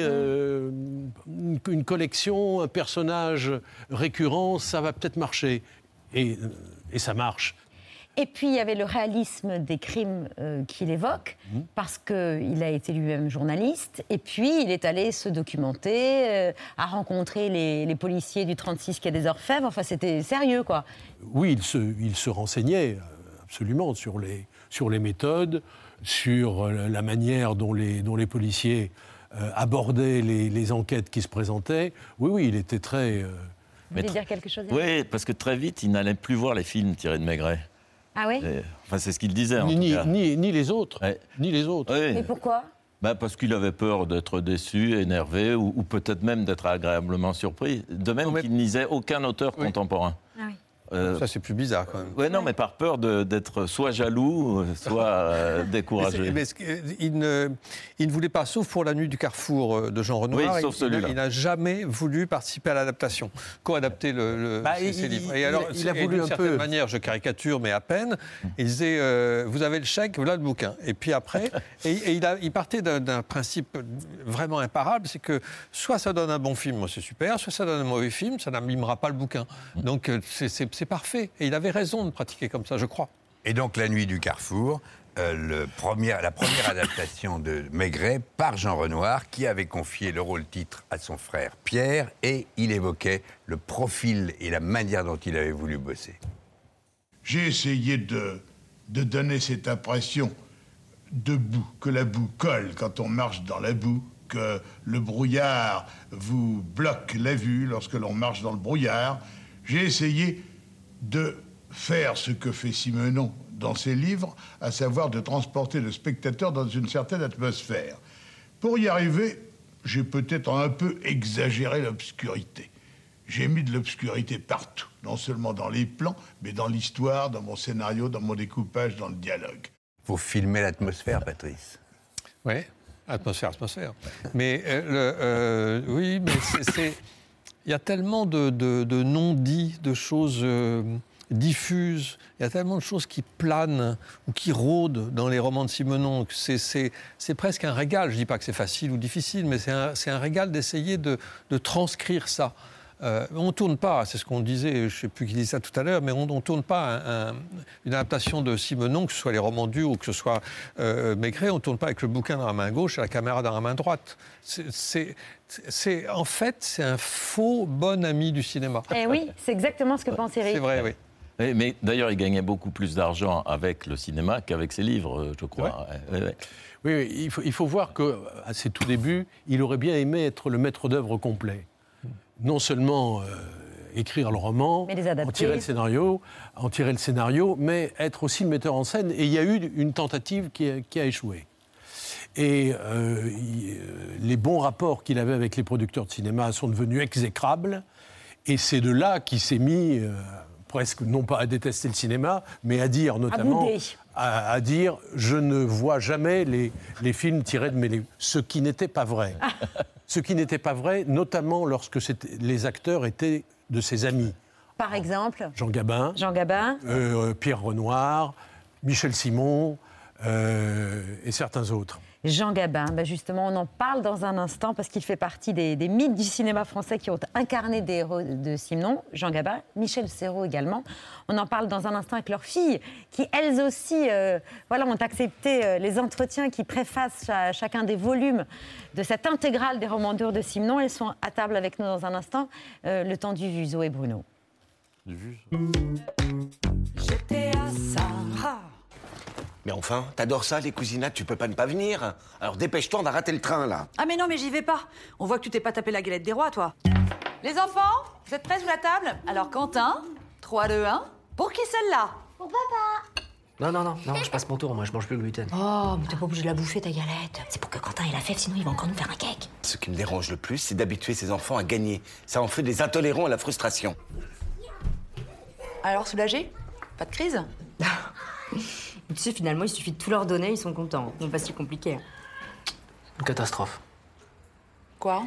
une collection, un personnage récurrent, ça va peut-être marcher. Et ça marche. Et puis, il y avait le réalisme des crimes qu'il évoque, parce qu'il a été lui-même journaliste. Et puis, il est allé se documenter, à rencontrer les policiers du 36 quai des Orfèvres. Enfin, c'était sérieux, quoi. Oui, il se renseignait absolument sur les méthodes, sur la manière dont les policiers abordaient les enquêtes qui se présentaient. Oui, il était très... Vous voulez dire quelque chose? Oui, parce que très vite, il n'allait plus voir les films tirés de Maigret. Ah oui? Enfin, c'est ce qu'il disait, en tout cas. Ni les autres. Ouais. Ni les autres. Oui. Et pourquoi? Parce qu'il avait peur d'être déçu, énervé, ou peut-être même d'être agréablement surpris. De même qu'il ne lisait aucun auteur contemporain. Ah oui. Ça, c'est plus bizarre, quand même. Oui, non, mais par peur d'être soit jaloux, soit découragé. Mais il ne voulait pas, sauf pour La Nuit du Carrefour de Jean Renoir, oui, sauf celui-là. Il n'a jamais voulu participer à l'adaptation, co-adapter ses livres. Et alors, il a voulu d'une un certaine peu... manière, je caricature, mais à peine, il disait, vous avez le chèque, voilà le bouquin. Et puis après, il partait d'un principe vraiment imparable, c'est que soit ça donne un bon film, moi c'est super, soit ça donne un mauvais film, ça n'abîmera pas le bouquin. Donc c'est parfait. Et il avait raison de pratiquer comme ça, je crois. Et donc, La Nuit du Carrefour, la première adaptation de Maigret par Jean Renoir, qui avait confié le rôle-titre à son frère Pierre, et il évoquait le profil et la manière dont il avait voulu bosser. J'ai essayé de donner cette impression de boue, que la boue colle quand on marche dans la boue, que le brouillard vous bloque la vue lorsque l'on marche dans le brouillard. J'ai essayé de faire ce que fait Simenon dans ses livres, à savoir de transporter le spectateur dans une certaine atmosphère. Pour y arriver, j'ai peut-être un peu exagéré l'obscurité. J'ai mis de l'obscurité partout, non seulement dans les plans, mais dans l'histoire, dans mon scénario, dans mon découpage, dans le dialogue. Vous filmez l'atmosphère, Patrice. Oui, atmosphère. Mais oui, mais c'est... Il y a tellement de non-dits, de choses diffuses, il y a tellement de choses qui planent ou qui rôdent dans les romans de Simenon que c'est presque un régal. Je ne dis pas que c'est facile ou difficile, mais c'est un régal d'essayer de transcrire ça. On ne tourne pas, c'est ce qu'on disait, je ne sais plus qui dit ça tout à l'heure, mais on ne tourne pas une adaptation de Simenon, que ce soit les romans durs ou que ce soit Maigret, on ne tourne pas avec le bouquin dans la main gauche et la caméra dans la main droite. En fait, c'est un faux bon ami du cinéma. Eh oui, c'est exactement ce que pense Éric. C'est vrai, oui. Mais d'ailleurs, il gagnait beaucoup plus d'argent avec le cinéma qu'avec ses livres, je crois. Ouais. Oui, il faut voir qu'à ses tout débuts, il aurait bien aimé être le maître d'œuvre complet. Non seulement écrire le roman, en tirer le scénario, mais être aussi le metteur en scène. Et il y a eu une tentative qui a échoué. Et les bons rapports qu'il avait avec les producteurs de cinéma sont devenus exécrables. Et c'est de là qu'il s'est mis, presque, non pas à détester le cinéma, mais à dire notamment... À dire « je ne vois jamais les films tirés de mes livres », ce qui n'était pas vrai. Ce qui n'était pas vrai, notamment lorsque les acteurs étaient de ses amis. Par exemple Jean Gabin, Pierre Renoir, Michel Simon et certains autres. Jean Gabin, justement, on en parle dans un instant parce qu'il fait partie des mythes du cinéma français qui ont incarné des héros de Simon. Jean Gabin, Michel Serrault également. On en parle dans un instant avec leurs filles qui, elles aussi, ont accepté les entretiens qui préfacent chacun des volumes de cette intégrale des romans durs de Simon. Elles sont à table avec nous dans un instant. Le temps du vu, Zoé Bruno. Du vu. J'étais à ça. Mais enfin, t'adores ça, les cousinats, tu peux pas ne pas venir. Alors dépêche-toi, on va rater le train, là. Ah mais non, mais j'y vais pas. On voit que tu t'es pas tapé la galette des rois, toi. Les enfants, vous êtes prêts sous la table? Alors Quentin, 3, 2, 1. Pour qui celle-là? Pour papa. Non, je passe mon tour, moi je mange plus le gluten. Oh, mais t'es pas obligé de la bouffer, ta galette. C'est pour que Quentin ait la fève, sinon il va encore nous faire un cake. Ce qui me dérange le plus, c'est d'habituer ses enfants à gagner. Ça en fait des intolérants à la frustration. Alors, soulagé? Pas de crise? Tu sais, finalement, il suffit de tout leur donner, ils sont contents. C'est pas si compliqué. Une catastrophe. Quoi?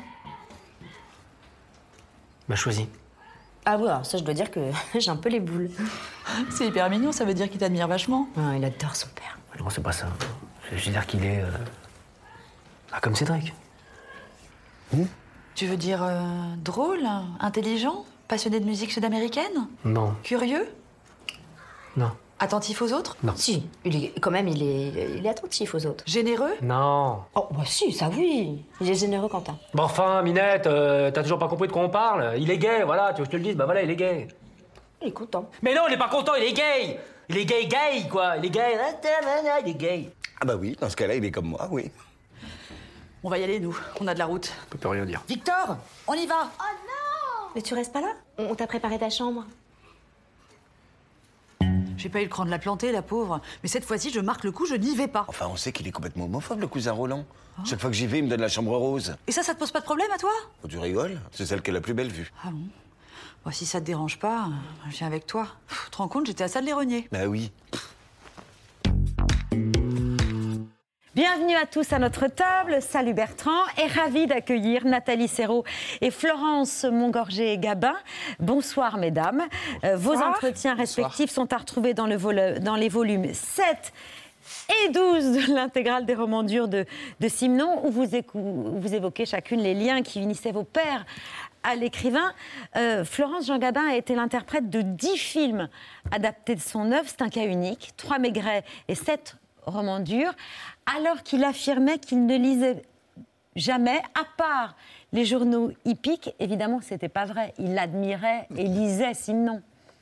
M'a choisi. Ah ouais, alors ça, je dois dire que j'ai un peu les boules. C'est hyper mignon, ça veut dire qu'il t'admire vachement. Ah, il adore son père. Non, c'est pas ça. Je veux dire qu'il est... comme Cédric. Tu veux dire drôle, intelligent, passionné de musique sud-américaine? Non. Curieux? Non. Attentif aux autres? Non. Si, il est attentif aux autres. Généreux? Non. Oh, bah si, ça oui. Il est généreux, Quentin. Bon, enfin, Minette, t'as toujours pas compris de quoi on parle? Il est gay, voilà, tu veux que je te le dise? Bah voilà, il est gay. Il est content. Mais non, il est pas content, il est gay! Il est gay, quoi. Il est gay, il est gay. Ah bah oui, dans ce cas-là, il est comme moi, oui. On va y aller, nous. On a de la route. On peut rien dire. Victor, on y va. Oh non! Mais tu restes pas là? On t'a préparé ta chambre. J'ai pas eu le cran de la planter, la pauvre. Mais cette fois-ci, je marque le coup, je n'y vais pas. Enfin, on sait qu'il est complètement homophobe, le cousin Roland. Chaque fois que j'y vais, il me donne la chambre rose. Et ça te pose pas de problème à toi? Oh, tu rigoles? C'est celle qui a la plus belle vue. Ah bon? Bon, si ça te dérange pas, je viens avec toi. Tu te rends compte, j'étais à ça de les renier. Bah oui. Bienvenue à tous à notre table. Salut Bertrand et ravi d'accueillir Nathalie Serrault et Florence Montgorget-Gabin. Bonsoir mesdames. Vos entretiens respectifs sont à retrouver dans les volumes 7 et 12 de l'intégrale des romans durs de Simon, où vous évoquez chacune les liens qui unissaient vos pères à l'écrivain. Florence Jean Gabin a été l'interprète de 10 films adaptés de son œuvre. C'est un cas unique. 3 Maigret et 7 romans durs, alors qu'il affirmait qu'il ne lisait jamais, à part les journaux hippiques. Évidemment, ce n'était pas vrai. Il admirait et lisait Simon.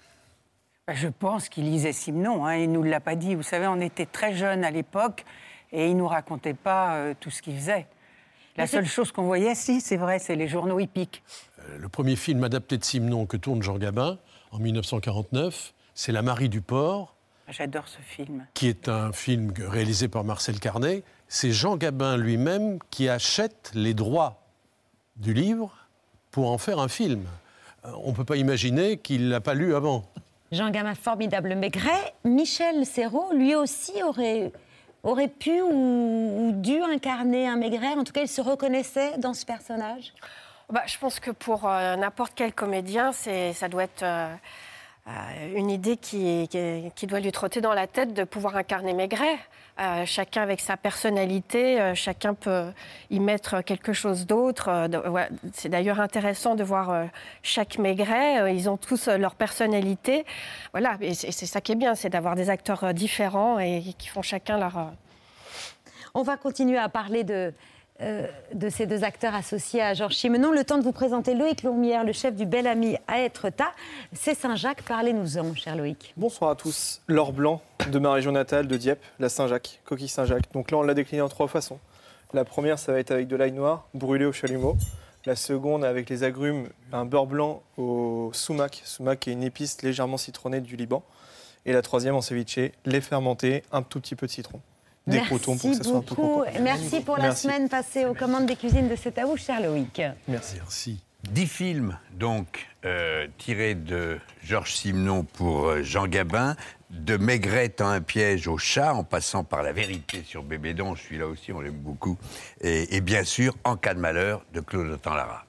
Je pense qu'il lisait Simon, il ne nous l'a pas dit. Vous savez, on était très jeunes à l'époque et il ne nous racontait pas tout ce qu'il faisait. La seule chose qu'on voyait, si, c'est vrai, c'est les journaux hippiques. Le premier film adapté de Simon que tourne Jean Gabin, en 1949, c'est La Marie du Port. J'adore ce film. Qui est un film réalisé par Marcel Carnet. C'est Jean Gabin lui-même qui achète les droits du livre pour en faire un film. On ne peut pas imaginer qu'il ne l'a pas lu avant. Jean Gabin, formidable Maigret. Michel Serrault, lui aussi, aurait pu ou dû incarner un Maigret. En tout cas, il se reconnaissait dans ce personnage. Je pense que pour n'importe quel comédien, ça doit être... une idée qui doit lui trotter dans la tête de pouvoir incarner Maigret. Chacun avec sa personnalité, chacun peut y mettre quelque chose d'autre. C'est d'ailleurs intéressant de voir chaque Maigret. Ils ont tous leur personnalité. Voilà, et c'est ça qui est bien, c'est d'avoir des acteurs différents et qui font chacun leur... On va continuer à parler de ces deux acteurs associés à Georges Simenon. Le temps de vous présenter Loïc Lourmière, le chef du Bel Ami à Étretat. C'est Saint-Jacques, parlez-nous-en, cher Loïc. Bonsoir à tous. L'or blanc de ma région natale, de Dieppe, la Saint-Jacques, coquille Saint-Jacques. Donc là, on l'a décliné en 3 façons. La première, ça va être avec de l'ail noir, brûlé au chalumeau. La seconde, avec les agrumes, un beurre blanc au sumac. Sumac est une épice légèrement citronnée du Liban. Et la troisième, en ceviche, lait fermenté, un tout petit peu de citron. Des croutons pour que ça soit un peu croquant. Merci pour la semaine passée aux commandes des cuisines de Cet à où, cher Loïc. Merci. 10 films, donc, tirés de Georges Simenon pour Jean Gabin, de Maigret tend un piège au chat, en passant par La vérité sur Bébédon, celui-là aussi, on l'aime beaucoup, et bien sûr, En cas de malheur, de Claude Autant-Lara.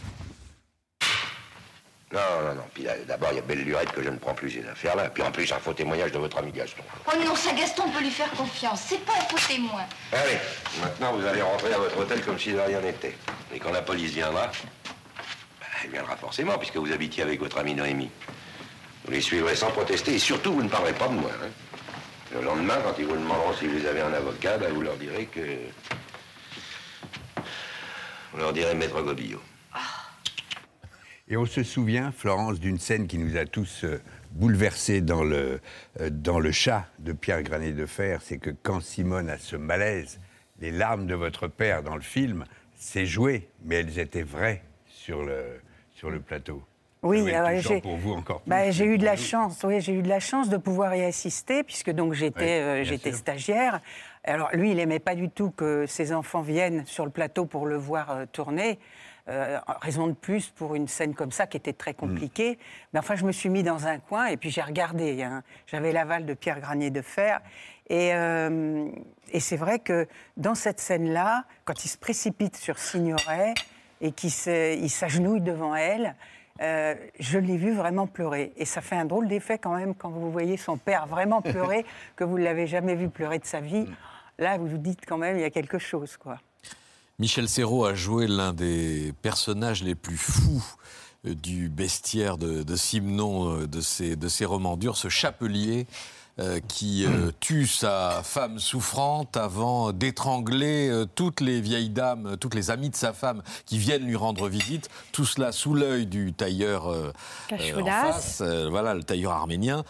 Non. Puis d'abord, il y a belle lurette que je ne prends plus ces affaires-là. Puis en plus, un faux témoignage de votre ami Gaston. Oh non, ça, Gaston, on peut lui faire confiance. C'est pas un faux témoin. Allez, maintenant, vous allez rentrer à votre hôtel comme si de rien n'était. Et quand la police viendra, elle viendra forcément, puisque vous habitiez avec votre ami Noémie. Vous les suivrez sans protester, et surtout, vous ne parlerez pas de moi. Hein. Le lendemain, quand ils vous demanderont si vous avez un avocat, vous leur direz que... Vous leur direz Maître Gobillot. Et on se souvient, Florence, d'une scène qui nous a tous bouleversés dans le chat de Pierre Granet de Fer, c'est que quand Simone a ce malaise, les larmes de votre père dans le film, c'est joué, mais elles étaient vraies sur le plateau. Oui, pour vous encore plus. J'ai eu de la chance. Oui, j'ai eu de la chance de pouvoir y assister, puisque donc j'étais stagiaire. Alors lui, il aimait pas du tout que ses enfants viennent sur le plateau pour le voir tourner. Raison de plus pour une scène comme ça qui était très compliquée. Mais enfin, je me suis mis dans un coin et puis j'ai regardé. J'avais l'aval de Pierre Granier de Fer. Et c'est vrai que dans cette scène-là, quand il se précipite sur Signoret et qu'il s'agenouille devant elle, je l'ai vu vraiment pleurer. Et ça fait un drôle d'effet quand même quand vous voyez son père vraiment pleurer, que vous ne l'avez jamais vu pleurer de sa vie. Là, vous vous dites quand même, il y a quelque chose, quoi. Michel Serrault a joué l'un des personnages les plus fous du bestiaire de Simenon, de ses romans durs, ce chapelier qui tue sa femme souffrante avant d'étrangler toutes les vieilles dames, toutes les amies de sa femme qui viennent lui rendre visite, tout cela sous l'œil du tailleur en face, voilà, le tailleur arménien,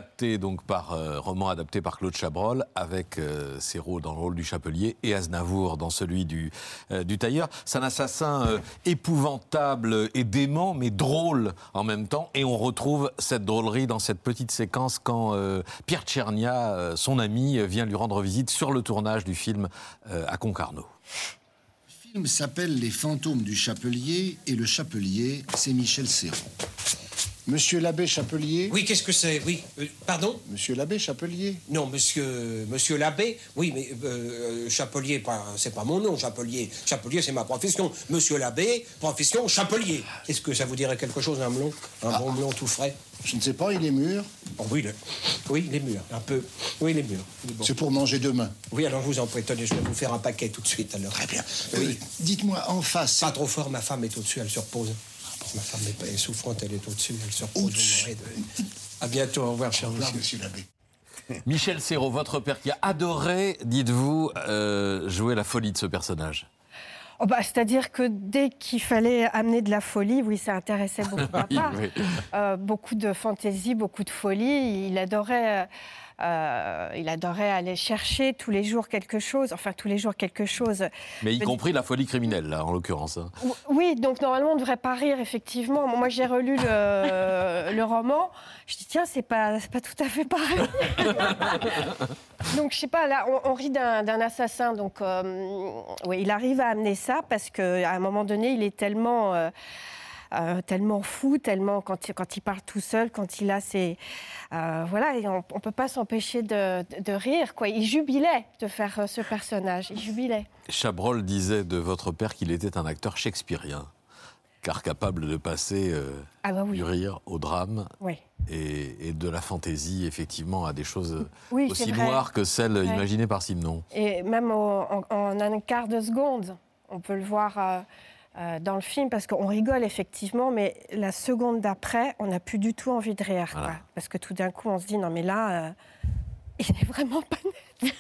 roman adapté par Claude Chabrol, avec Serrault dans le rôle du chapelier et Aznavour dans celui du tailleur. C'est un assassin épouvantable et dément, mais drôle en même temps, et on retrouve cette drôlerie dans cette petite séquence quand Pierre Tchernia, son ami, vient lui rendre visite sur le tournage du film à Concarneau. Le film s'appelle Les fantômes du chapelier, et le chapelier, c'est Michel Serrault. Monsieur l'abbé Chapelier. Oui, qu'est-ce que c'est? Oui, pardon? Monsieur l'abbé Chapelier. Non, monsieur l'abbé. Oui, mais Chapelier, c'est pas mon nom, Chapelier. Chapelier, c'est ma profession. Monsieur l'abbé, profession Chapelier. Est-ce que ça vous dirait quelque chose, un melon? Bon melon tout frais? Je ne sais pas, il est mûr. Oh, oui, il est mûr, un peu. Oui, il est mûr. Bon. C'est pour manger demain. Oui, alors je vous en prie, tenez, je vais vous faire un paquet tout de suite, alors. Très bien. Oui. Dites-moi, en face... Pas trop fort, ma femme est au-dessus, elle se repose. Ma femme est souffrante, elle est au-dessus, elle se repose. À bientôt, au revoir, cher monsieur l'abbé. Michel Serrault, votre père qui a adoré, dites-vous, jouer la folie de ce personnage. C'est-à-dire que dès qu'il fallait amener de la folie, oui, ça intéressait beaucoup papa. Oui. Beaucoup de fantaisie, beaucoup de folie. Il adorait aller chercher tous les jours quelque chose. Mais y compris la folie criminelle, là, en l'occurrence. Hein. Oui, donc normalement, on ne devrait pas rire, effectivement. Moi, j'ai relu le roman. Je dis, tiens, c'est pas tout à fait pareil. Donc, je sais pas, là, on rit d'un assassin. Donc, oui, il arrive à amener ça parce qu'à un moment donné, il est tellement fou, tellement quand il parle tout seul, quand il a ses... voilà, et on ne peut pas s'empêcher de rire, quoi. Il jubilait de faire ce personnage, il jubilait. Chabrol disait de votre père qu'il était un acteur shakespearien, car capable de passer du rire au drame et de la fantaisie, effectivement, à des choses aussi noires que celles imaginées par Simenon. Et même en un quart de seconde, on peut le voir... dans le film, parce qu'on rigole effectivement, mais la seconde d'après, on n'a plus du tout envie de rire. Voilà. Quoi. Parce que tout d'un coup, on se dit, non mais là, il n'est vraiment pas net.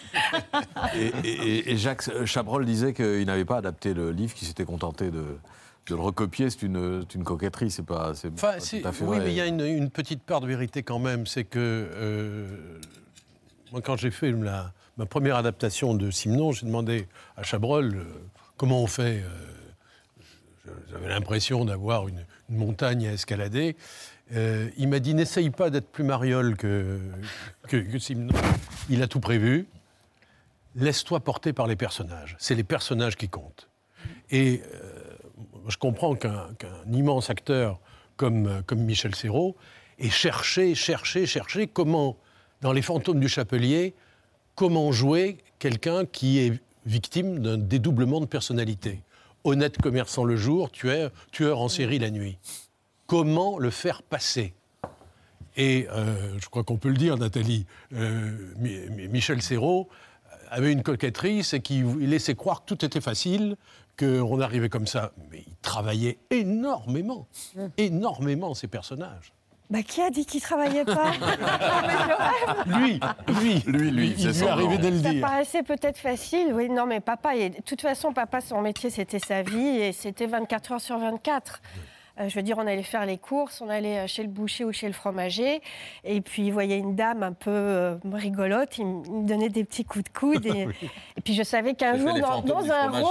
et Jacques Chabrol disait qu'il n'avait pas adapté le livre, qu'il s'était contenté de le recopier. C'est une coquetterie, c'est pas tout à fait vrai. Oui, mais il y a une petite part de vérité quand même, c'est que moi, quand j'ai fait ma première adaptation de Simenon, j'ai demandé à Chabrol comment on fait... J'avais l'impression d'avoir une montagne à escalader. Il m'a dit, n'essaye pas d'être plus mariole que Simenon. Il a tout prévu. Laisse-toi porter par les personnages. C'est les personnages qui comptent. Et je comprends qu'un immense acteur comme Michel Serrault ait cherché comment, dans Les Fantômes du Chapelier, comment jouer quelqu'un qui est victime d'un dédoublement de personnalité. Honnête commerçant le jour, tueur en série la nuit. Comment le faire passer ? Et je crois qu'on peut le dire, Nathalie, Michel Serrault avait une coquetterie, c'est qu'il laissait croire que tout était facile, qu'on arrivait comme ça. Mais il travaillait énormément, ces personnages. Bah, qui a dit qu'il travaillait pas? Lui, il lui arrivait de le dire. Ça paraissait peut-être facile, oui, non, mais papa, de toute façon, papa, son métier, c'était sa vie, et c'était 24 heures sur 24. Je veux dire, on allait faire les courses, on allait chez le boucher ou chez le fromager, et puis il voyait une dame un peu rigolote, il me donnait des petits coups de coude, et puis je savais qu'un jour, dans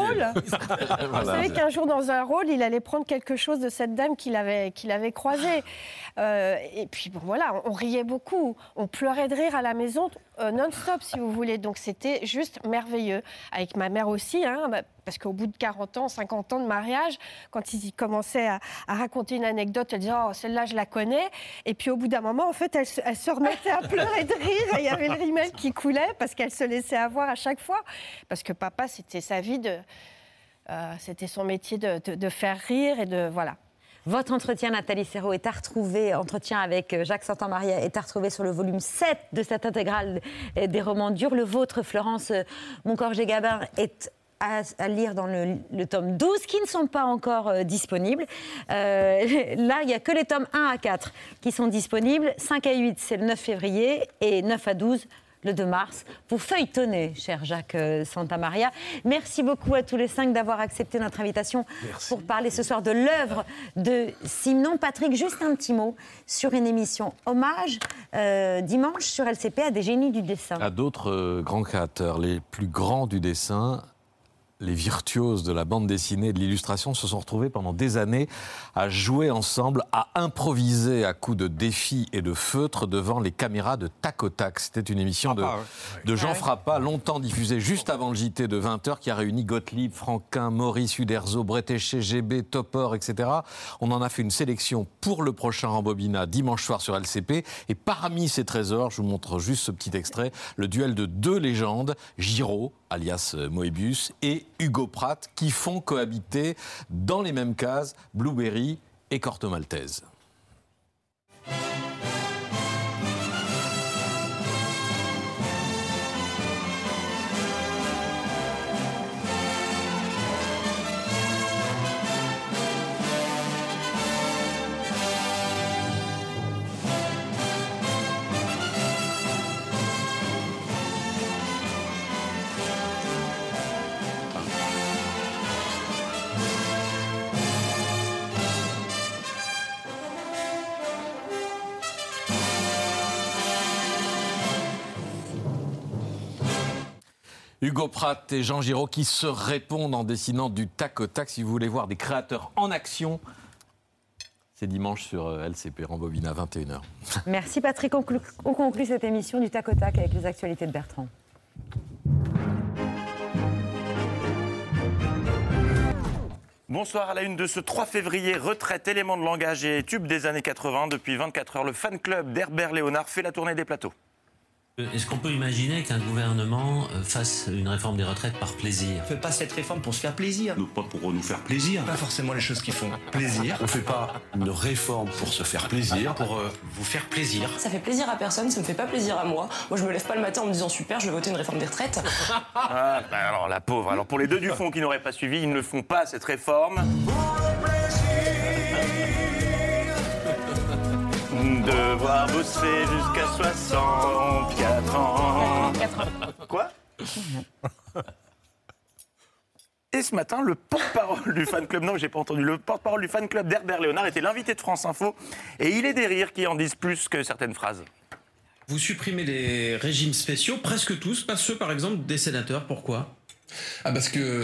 un rôle, il allait prendre quelque chose de cette dame qu'il avait croisée. Et puis bon, voilà, on riait beaucoup, on pleurait de rire à la maison non-stop, si vous voulez, donc c'était juste merveilleux. Avec ma mère aussi, parce qu'au bout de 40 ans, 50 ans de mariage, quand il commençait à raconter une anecdote, elle disait « Oh, celle-là, je la connais ». Et puis au bout d'un moment, en fait, elle se remettait à pleurer de rire. Et il y avait le rimel qui coulait parce qu'elle se laissait avoir à chaque fois. Parce que papa, c'était sa vie, c'était son métier de faire rire et de... Voilà. Votre entretien, Nathalie Serrault, est à retrouver, entretien avec Jacques Santamaria, est à retrouver sur le volume 7 de cette intégrale des romans durs. Le vôtre, Florence Moncorgé-Gabin, est à lire dans le tome 12, qui ne sont pas encore disponibles. Là, il n'y a que les tomes 1 à 4 qui sont disponibles. 5 à 8, c'est le 9 février, et 9 à 12, le 2 mars. Vous feuilletonnez, cher Jacques Santamaria. Merci beaucoup à tous les 5 d'avoir accepté notre invitation pour parler ce soir de l'œuvre de Simenon. Patrick, juste un petit mot sur une émission hommage dimanche sur LCP à des génies du dessin. À d'autres grands créateurs, les plus grands du dessin. Les virtuoses de la bande dessinée et de l'illustration se sont retrouvés pendant des années à jouer ensemble, à improviser à coups de défis et de feutres devant les caméras de Tac au Tac. C'était une émission de Jean Frappat, longtemps diffusée juste avant le JT de 20h, qui a réuni Gottlieb, Franquin, Maurice Uderzo, Bretéché, GB, Topor, etc. On en a fait une sélection pour le prochain Rambobina dimanche soir sur LCP. Et parmi ces trésors, je vous montre juste ce petit extrait, le duel de 2 légendes, Giraud, alias Moebius, et Hugo Pratt, qui font cohabiter dans les mêmes cases Blueberry et Corto Maltese. Hugo Pratt et Jean Giraud qui se répondent en dessinant du tac au tac. Si vous voulez voir des créateurs en action, c'est dimanche sur LCP, Rambobina, 21h. Merci Patrick. On conclut cette émission du tac au tac avec les actualités de Bertrand. Bonsoir, à la une de ce 3 février, retraite, éléments de langage et tube des années 80. Depuis 24 heures, le fan club d'Herbert Léonard fait la tournée des plateaux. Est-ce qu'on peut imaginer qu'un gouvernement fasse une réforme des retraites par plaisir? On ne fait pas cette réforme pour se faire plaisir. Pas pour nous faire plaisir. Pas forcément les choses qui font plaisir. On ne fait pas une réforme pour se faire plaisir, pour vous faire plaisir. Ça fait plaisir à personne, ça me fait pas plaisir à moi. Moi, je me lève pas le matin en me disant super, je vais voter une réforme des retraites. Ah, bah alors la pauvre. Alors pour les 2 du fond qui n'auraient pas suivi, ils ne font pas cette réforme. Devoir bosser jusqu'à 64 ans. Quoi? Et ce matin, le porte-parole du fan club, non, j'ai pas entendu, le porte-parole du fan club d'Herbert Léonard était l'invité de France Info et il est des rires qui en disent plus que certaines phrases. Vous supprimez les régimes spéciaux, presque tous, pas ceux par exemple des sénateurs, pourquoi? Ah, parce que...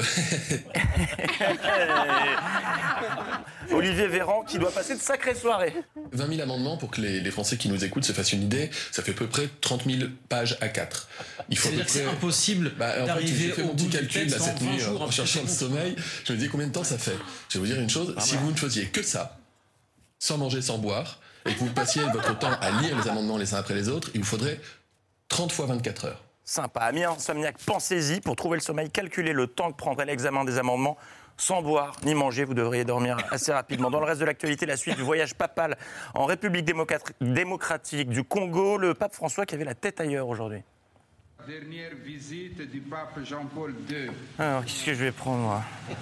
Olivier Véran qui doit passer de sacrées soirées. 20 000 amendements pour que les Français qui nous écoutent se fassent une idée, ça fait à peu près 30 000 pages A4. Il faut C'est impossible d'arriver j'ai fait au mon petit bout du calcul texte là, cette en 20 nuit jours, en cherchant le sommeil. Je me dis combien de temps ça fait. Je vais vous dire une chose, si vous ne faisiez que ça, sans manger, sans boire, et que vous passiez votre temps à lire les amendements les uns après les autres, il vous faudrait 30 fois 24 heures. Sympa. Amis insomniaques, pensez-y. Pour trouver le sommeil, calculez le temps que prendrait l'examen des amendements. Sans boire ni manger, vous devriez dormir assez rapidement. Dans le reste de l'actualité, la suite du voyage papal en République démocratique du Congo. Le pape François qui avait la tête ailleurs aujourd'hui. Dernière visite du pape Jean-Paul II. Alors, qu'est-ce que je vais prendre, moi?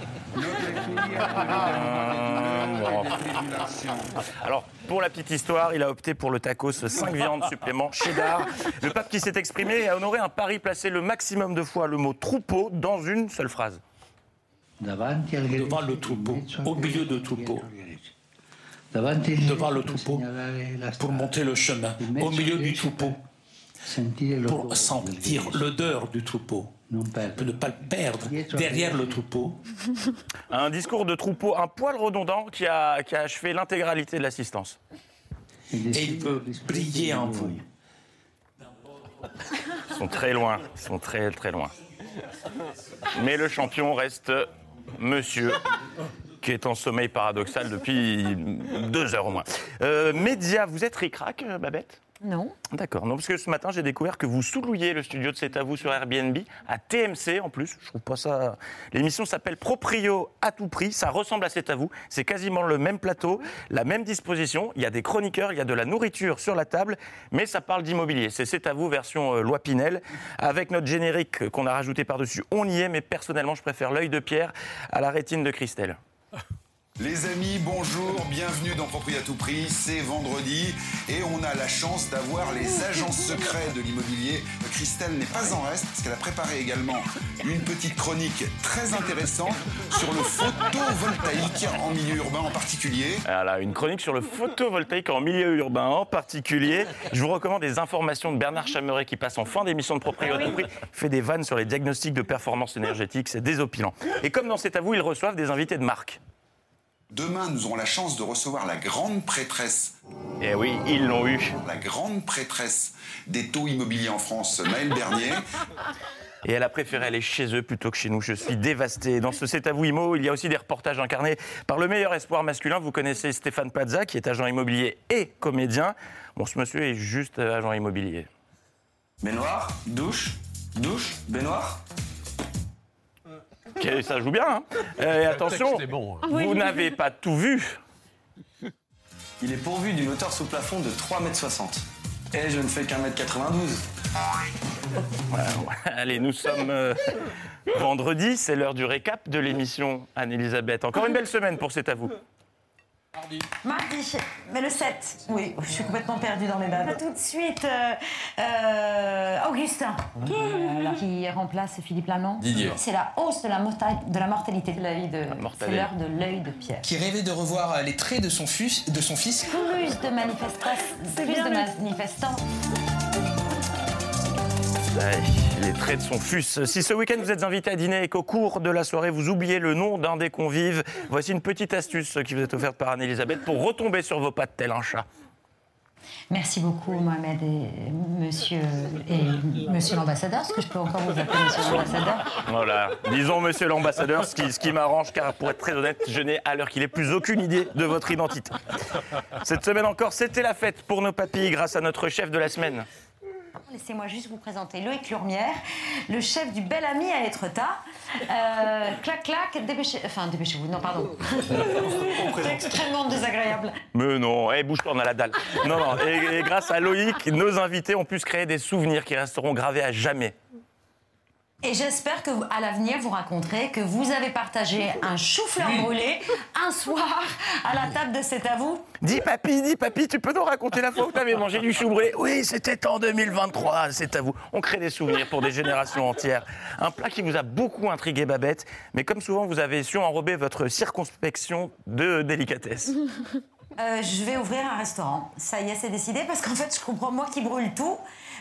Alors, pour la petite histoire, il a opté pour le tacos 5 viandes supplément cheddar. Le pape qui s'est exprimé a honoré un pari, placé le maximum de fois le mot troupeau dans une seule phrase. Devant le troupeau, au milieu du troupeau. Devant le troupeau, pour monter le chemin, au milieu du troupeau. Pour sentir l'odeur du troupeau, pour ne pas le perdre derrière le troupeau. Un discours de troupeau un poil redondant qui a achevé l'intégralité de l'assistance. Et il peut briller en vous. Ils sont très loin, ils sont très très loin. Mais le champion reste monsieur, qui est en sommeil paradoxal depuis 2 heures au moins. Média, vous êtes ric-rac, Babette ? Non. D'accord. Non, parce que ce matin, j'ai découvert que vous sous-louiez le studio de C'est à vous sur Airbnb à TMC en plus. Je trouve pas ça. L'émission s'appelle Proprio à tout prix. Ça ressemble à C'est à vous. C'est quasiment le même plateau, la même disposition. Il y a des chroniqueurs, il y a de la nourriture sur la table, mais ça parle d'immobilier. C'est à vous version loi Pinel. Avec notre générique qu'on a rajouté par-dessus, on y est, mais personnellement, je préfère l'œil de Pierre à la rétine de Christelle. Les amis, bonjour, bienvenue dans Proprio à tout prix, c'est vendredi et on a la chance d'avoir les agents secrets de l'immobilier. Christelle n'est pas en reste parce qu'elle a préparé également une petite chronique très intéressante sur le photovoltaïque en milieu urbain en particulier. Voilà, une chronique sur le photovoltaïque en milieu urbain en particulier. Je vous recommande des informations de Bernard Chameret qui passe en fin d'émission de Proprio à tout prix. Il fait des vannes sur les diagnostics de performance énergétique, c'est désopilant. Et comme dans C'est à vous, ils reçoivent des invités de marque. Demain, nous aurons la chance de recevoir la grande prêtresse. Eh oui, ils l'ont eu. La grande prêtresse des taux immobiliers en France, Maëlle Bernier. Et elle a préféré aller chez eux plutôt que chez nous. Je suis dévasté. Dans ce C'est à vous Imo, il y a aussi des reportages incarnés par le meilleur espoir masculin. Vous connaissez Stéphane Plaza, qui est agent immobilier et comédien. Bon, ce monsieur est juste agent immobilier. Baignoire, douche, baignoire. Okay, ça joue bien, hein. Et attention, bon, hein. Vous n'avez pas tout vu. Il est pourvu d'une hauteur sous plafond de 3,60 m. Et je ne fais qu'1,92 m. Voilà. Allez, nous sommes vendredi, c'est l'heure du récap de l'émission Anne-Elisabeth. Encore une belle semaine pour C'est à vous. Mardi, mais le 7. Oui, je suis complètement perdue dans mes baves. Tout de suite, Augustin, qui remplace Philippe Lallemand. Didier. C'est la hausse de la mortalité de l'œil de... C'est l'heure de l'œil de Pierre. Qui rêvait de revoir les traits de son fils. Plus de manifestants. Les traits de son fus. Si ce week-end vous êtes invité à dîner et qu'au cours de la soirée vous oubliez le nom d'un des convives, voici une petite astuce qui vous est offerte par Anne-Elisabeth pour retomber sur vos pattes tel un chat. Merci beaucoup, Mohamed et monsieur l'ambassadeur. Est-ce que je peux encore vous appeler monsieur l'ambassadeur? Voilà, disons monsieur l'ambassadeur, ce qui m'arrange, car pour être très honnête, je n'ai à l'heure qu'il est plus aucune idée de votre identité. Cette semaine encore, c'était la fête pour nos papilles grâce à notre chef de la semaine. Laissez-moi juste vous présenter Loïc Lurmière, le chef du Bel Ami à Étretat. Clac, dépêchez-vous. Non, pardon. C'est extrêmement désagréable. Mais non, bouge-toi, on a la dalle. Non, et grâce à Loïc, nos invités ont pu se créer des souvenirs qui resteront gravés à jamais. Et j'espère qu'à l'avenir, vous raconterez que vous avez partagé un chou-fleur brûlé un soir à la table de C'est à vous. Dis papy, tu peux nous raconter la fois où tu avais mangé du chou brûlé? Oui, c'était en 2023, C'est à vous. On crée des souvenirs pour des générations entières. Un plat qui vous a beaucoup intrigué, Babette, mais comme souvent, vous avez su enrober votre circonspection de délicatesse. Je vais ouvrir un restaurant. Ça y est, c'est décidé, parce qu'en fait, je comprends, moi qui brûle tout,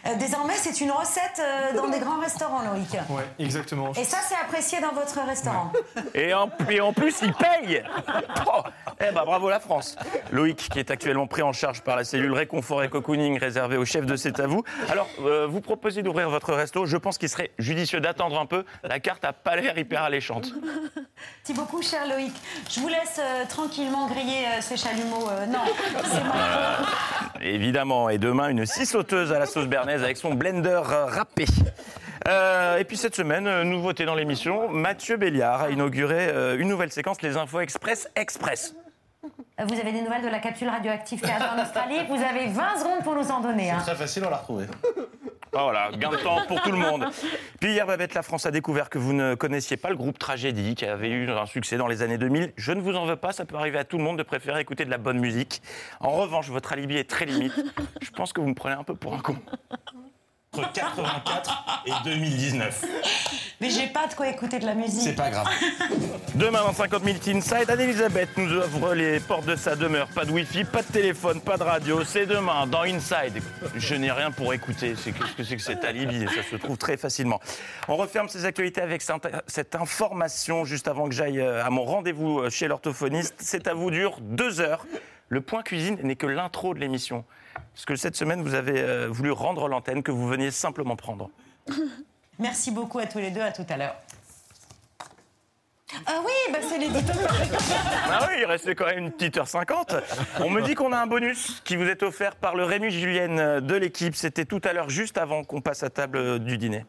Désormais, c'est une recette dans des grands restaurants, Loïc. Ouais, exactement. Et ça, c'est apprécié dans votre restaurant. Et en plus, il paye. Oh, bravo la France. Loïc, qui est actuellement pris en charge par la cellule réconfort et cocooning réservée au chef de C'est à vous. Alors, vous proposez d'ouvrir votre resto. Je pense qu'il serait judicieux d'attendre un peu. La carte n'a pas l'air hyper alléchante. Merci beaucoup, cher Loïc. Je vous laisse tranquillement griller ces chalumeaux. Non, c'est moi. Évidemment. Et demain, une scie sauteuse à la sauce bernaise avec son blender râpé. Et puis cette semaine, nouveauté dans l'émission, Mathieu Béliard a inauguré une nouvelle séquence, les infos express. Vous avez des nouvelles de la capsule radioactive perdue en Australie. Vous avez 20 secondes pour nous en donner. C'est très facile, on l'a retrouvé. Voilà, gain de temps pour tout le monde. Puis hier, Babette, la France a découvert que vous ne connaissiez pas le groupe Tragédie, qui avait eu un succès dans les années 2000. Je ne vous en veux pas, ça peut arriver à tout le monde de préférer écouter de la bonne musique. En revanche, votre alibi est très limite. Je pense que vous me prenez un peu pour un con. Entre 84 et 2019. Mais j'ai pas de quoi écouter de la musique. C'est pas grave. Demain, dans 50 minutes Inside, Anne-Elisabeth nous ouvre les portes de sa demeure. Pas de wifi, pas de téléphone, pas de radio. C'est demain, dans Inside. Je n'ai rien pour écouter. Qu'est-ce que c'est que cet alibi? Ça se trouve très facilement. On referme ces actualités avec cette information juste avant que j'aille à mon rendez-vous chez l'orthophoniste. C'est à vous dure 2 heures. Le point cuisine n'est que l'intro de l'émission. Parce que cette semaine, vous avez voulu rendre l'antenne que vous veniez simplement prendre. Merci beaucoup à tous les deux, à tout à l'heure. Ah oui, c'est l'édito. Ah oui, il restait quand même une petite heure 50. On me dit qu'on a un bonus qui vous est offert par le Rémi Julienne de l'équipe. C'était tout à l'heure, juste avant qu'on passe à table du dîner.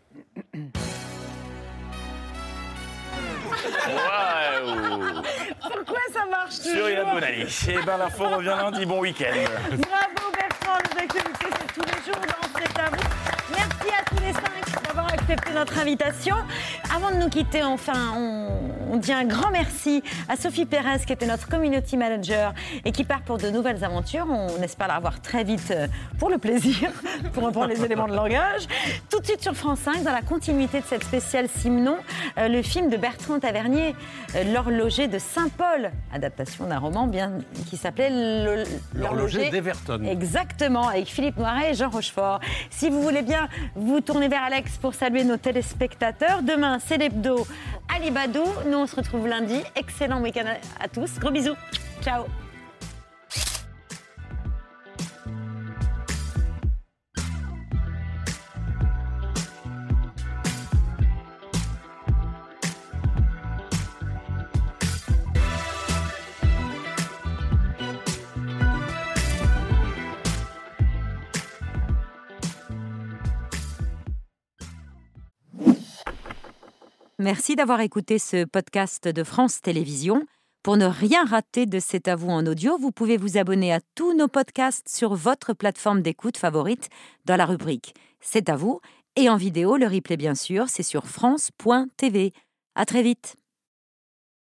Waouh! Pourquoi ça marche toujours? Sur Yann Bonali. Et l'info revient lundi. Bon week-end. Bravo Bertrand, les actualités, c'est tous les jours dans C'est à vous. Merci à tous les 5 d'avoir accepté notre invitation. Avant de nous quitter, enfin, on dit un grand merci à Sophie Pérez, qui était notre community manager et qui part pour de nouvelles aventures. On espère la revoir très vite pour le plaisir, pour reprendre les éléments de langage. Tout de suite sur France 5, dans la continuité de cette spéciale Simon, le film de Bertrand Tavernier, L'horloger de Saint-Paul, adaptation d'un roman qui s'appelait L'horloger d'Everton. Exactement, avec Philippe Noiret et Jean Rochefort. Si vous voulez bien vous tourner vers Alex pour saluer nos téléspectateurs. Demain, c'est l'hebdo Alibadou. Nous, on se retrouve lundi. Excellent week-end à tous. Gros bisous. Ciao. Merci d'avoir écouté ce podcast de France Télévisions. Pour ne rien rater de C'est à vous en audio, vous pouvez vous abonner à tous nos podcasts sur votre plateforme d'écoute favorite dans la rubrique C'est à vous. Et en vidéo, le replay bien sûr, c'est sur France.tv. À très vite.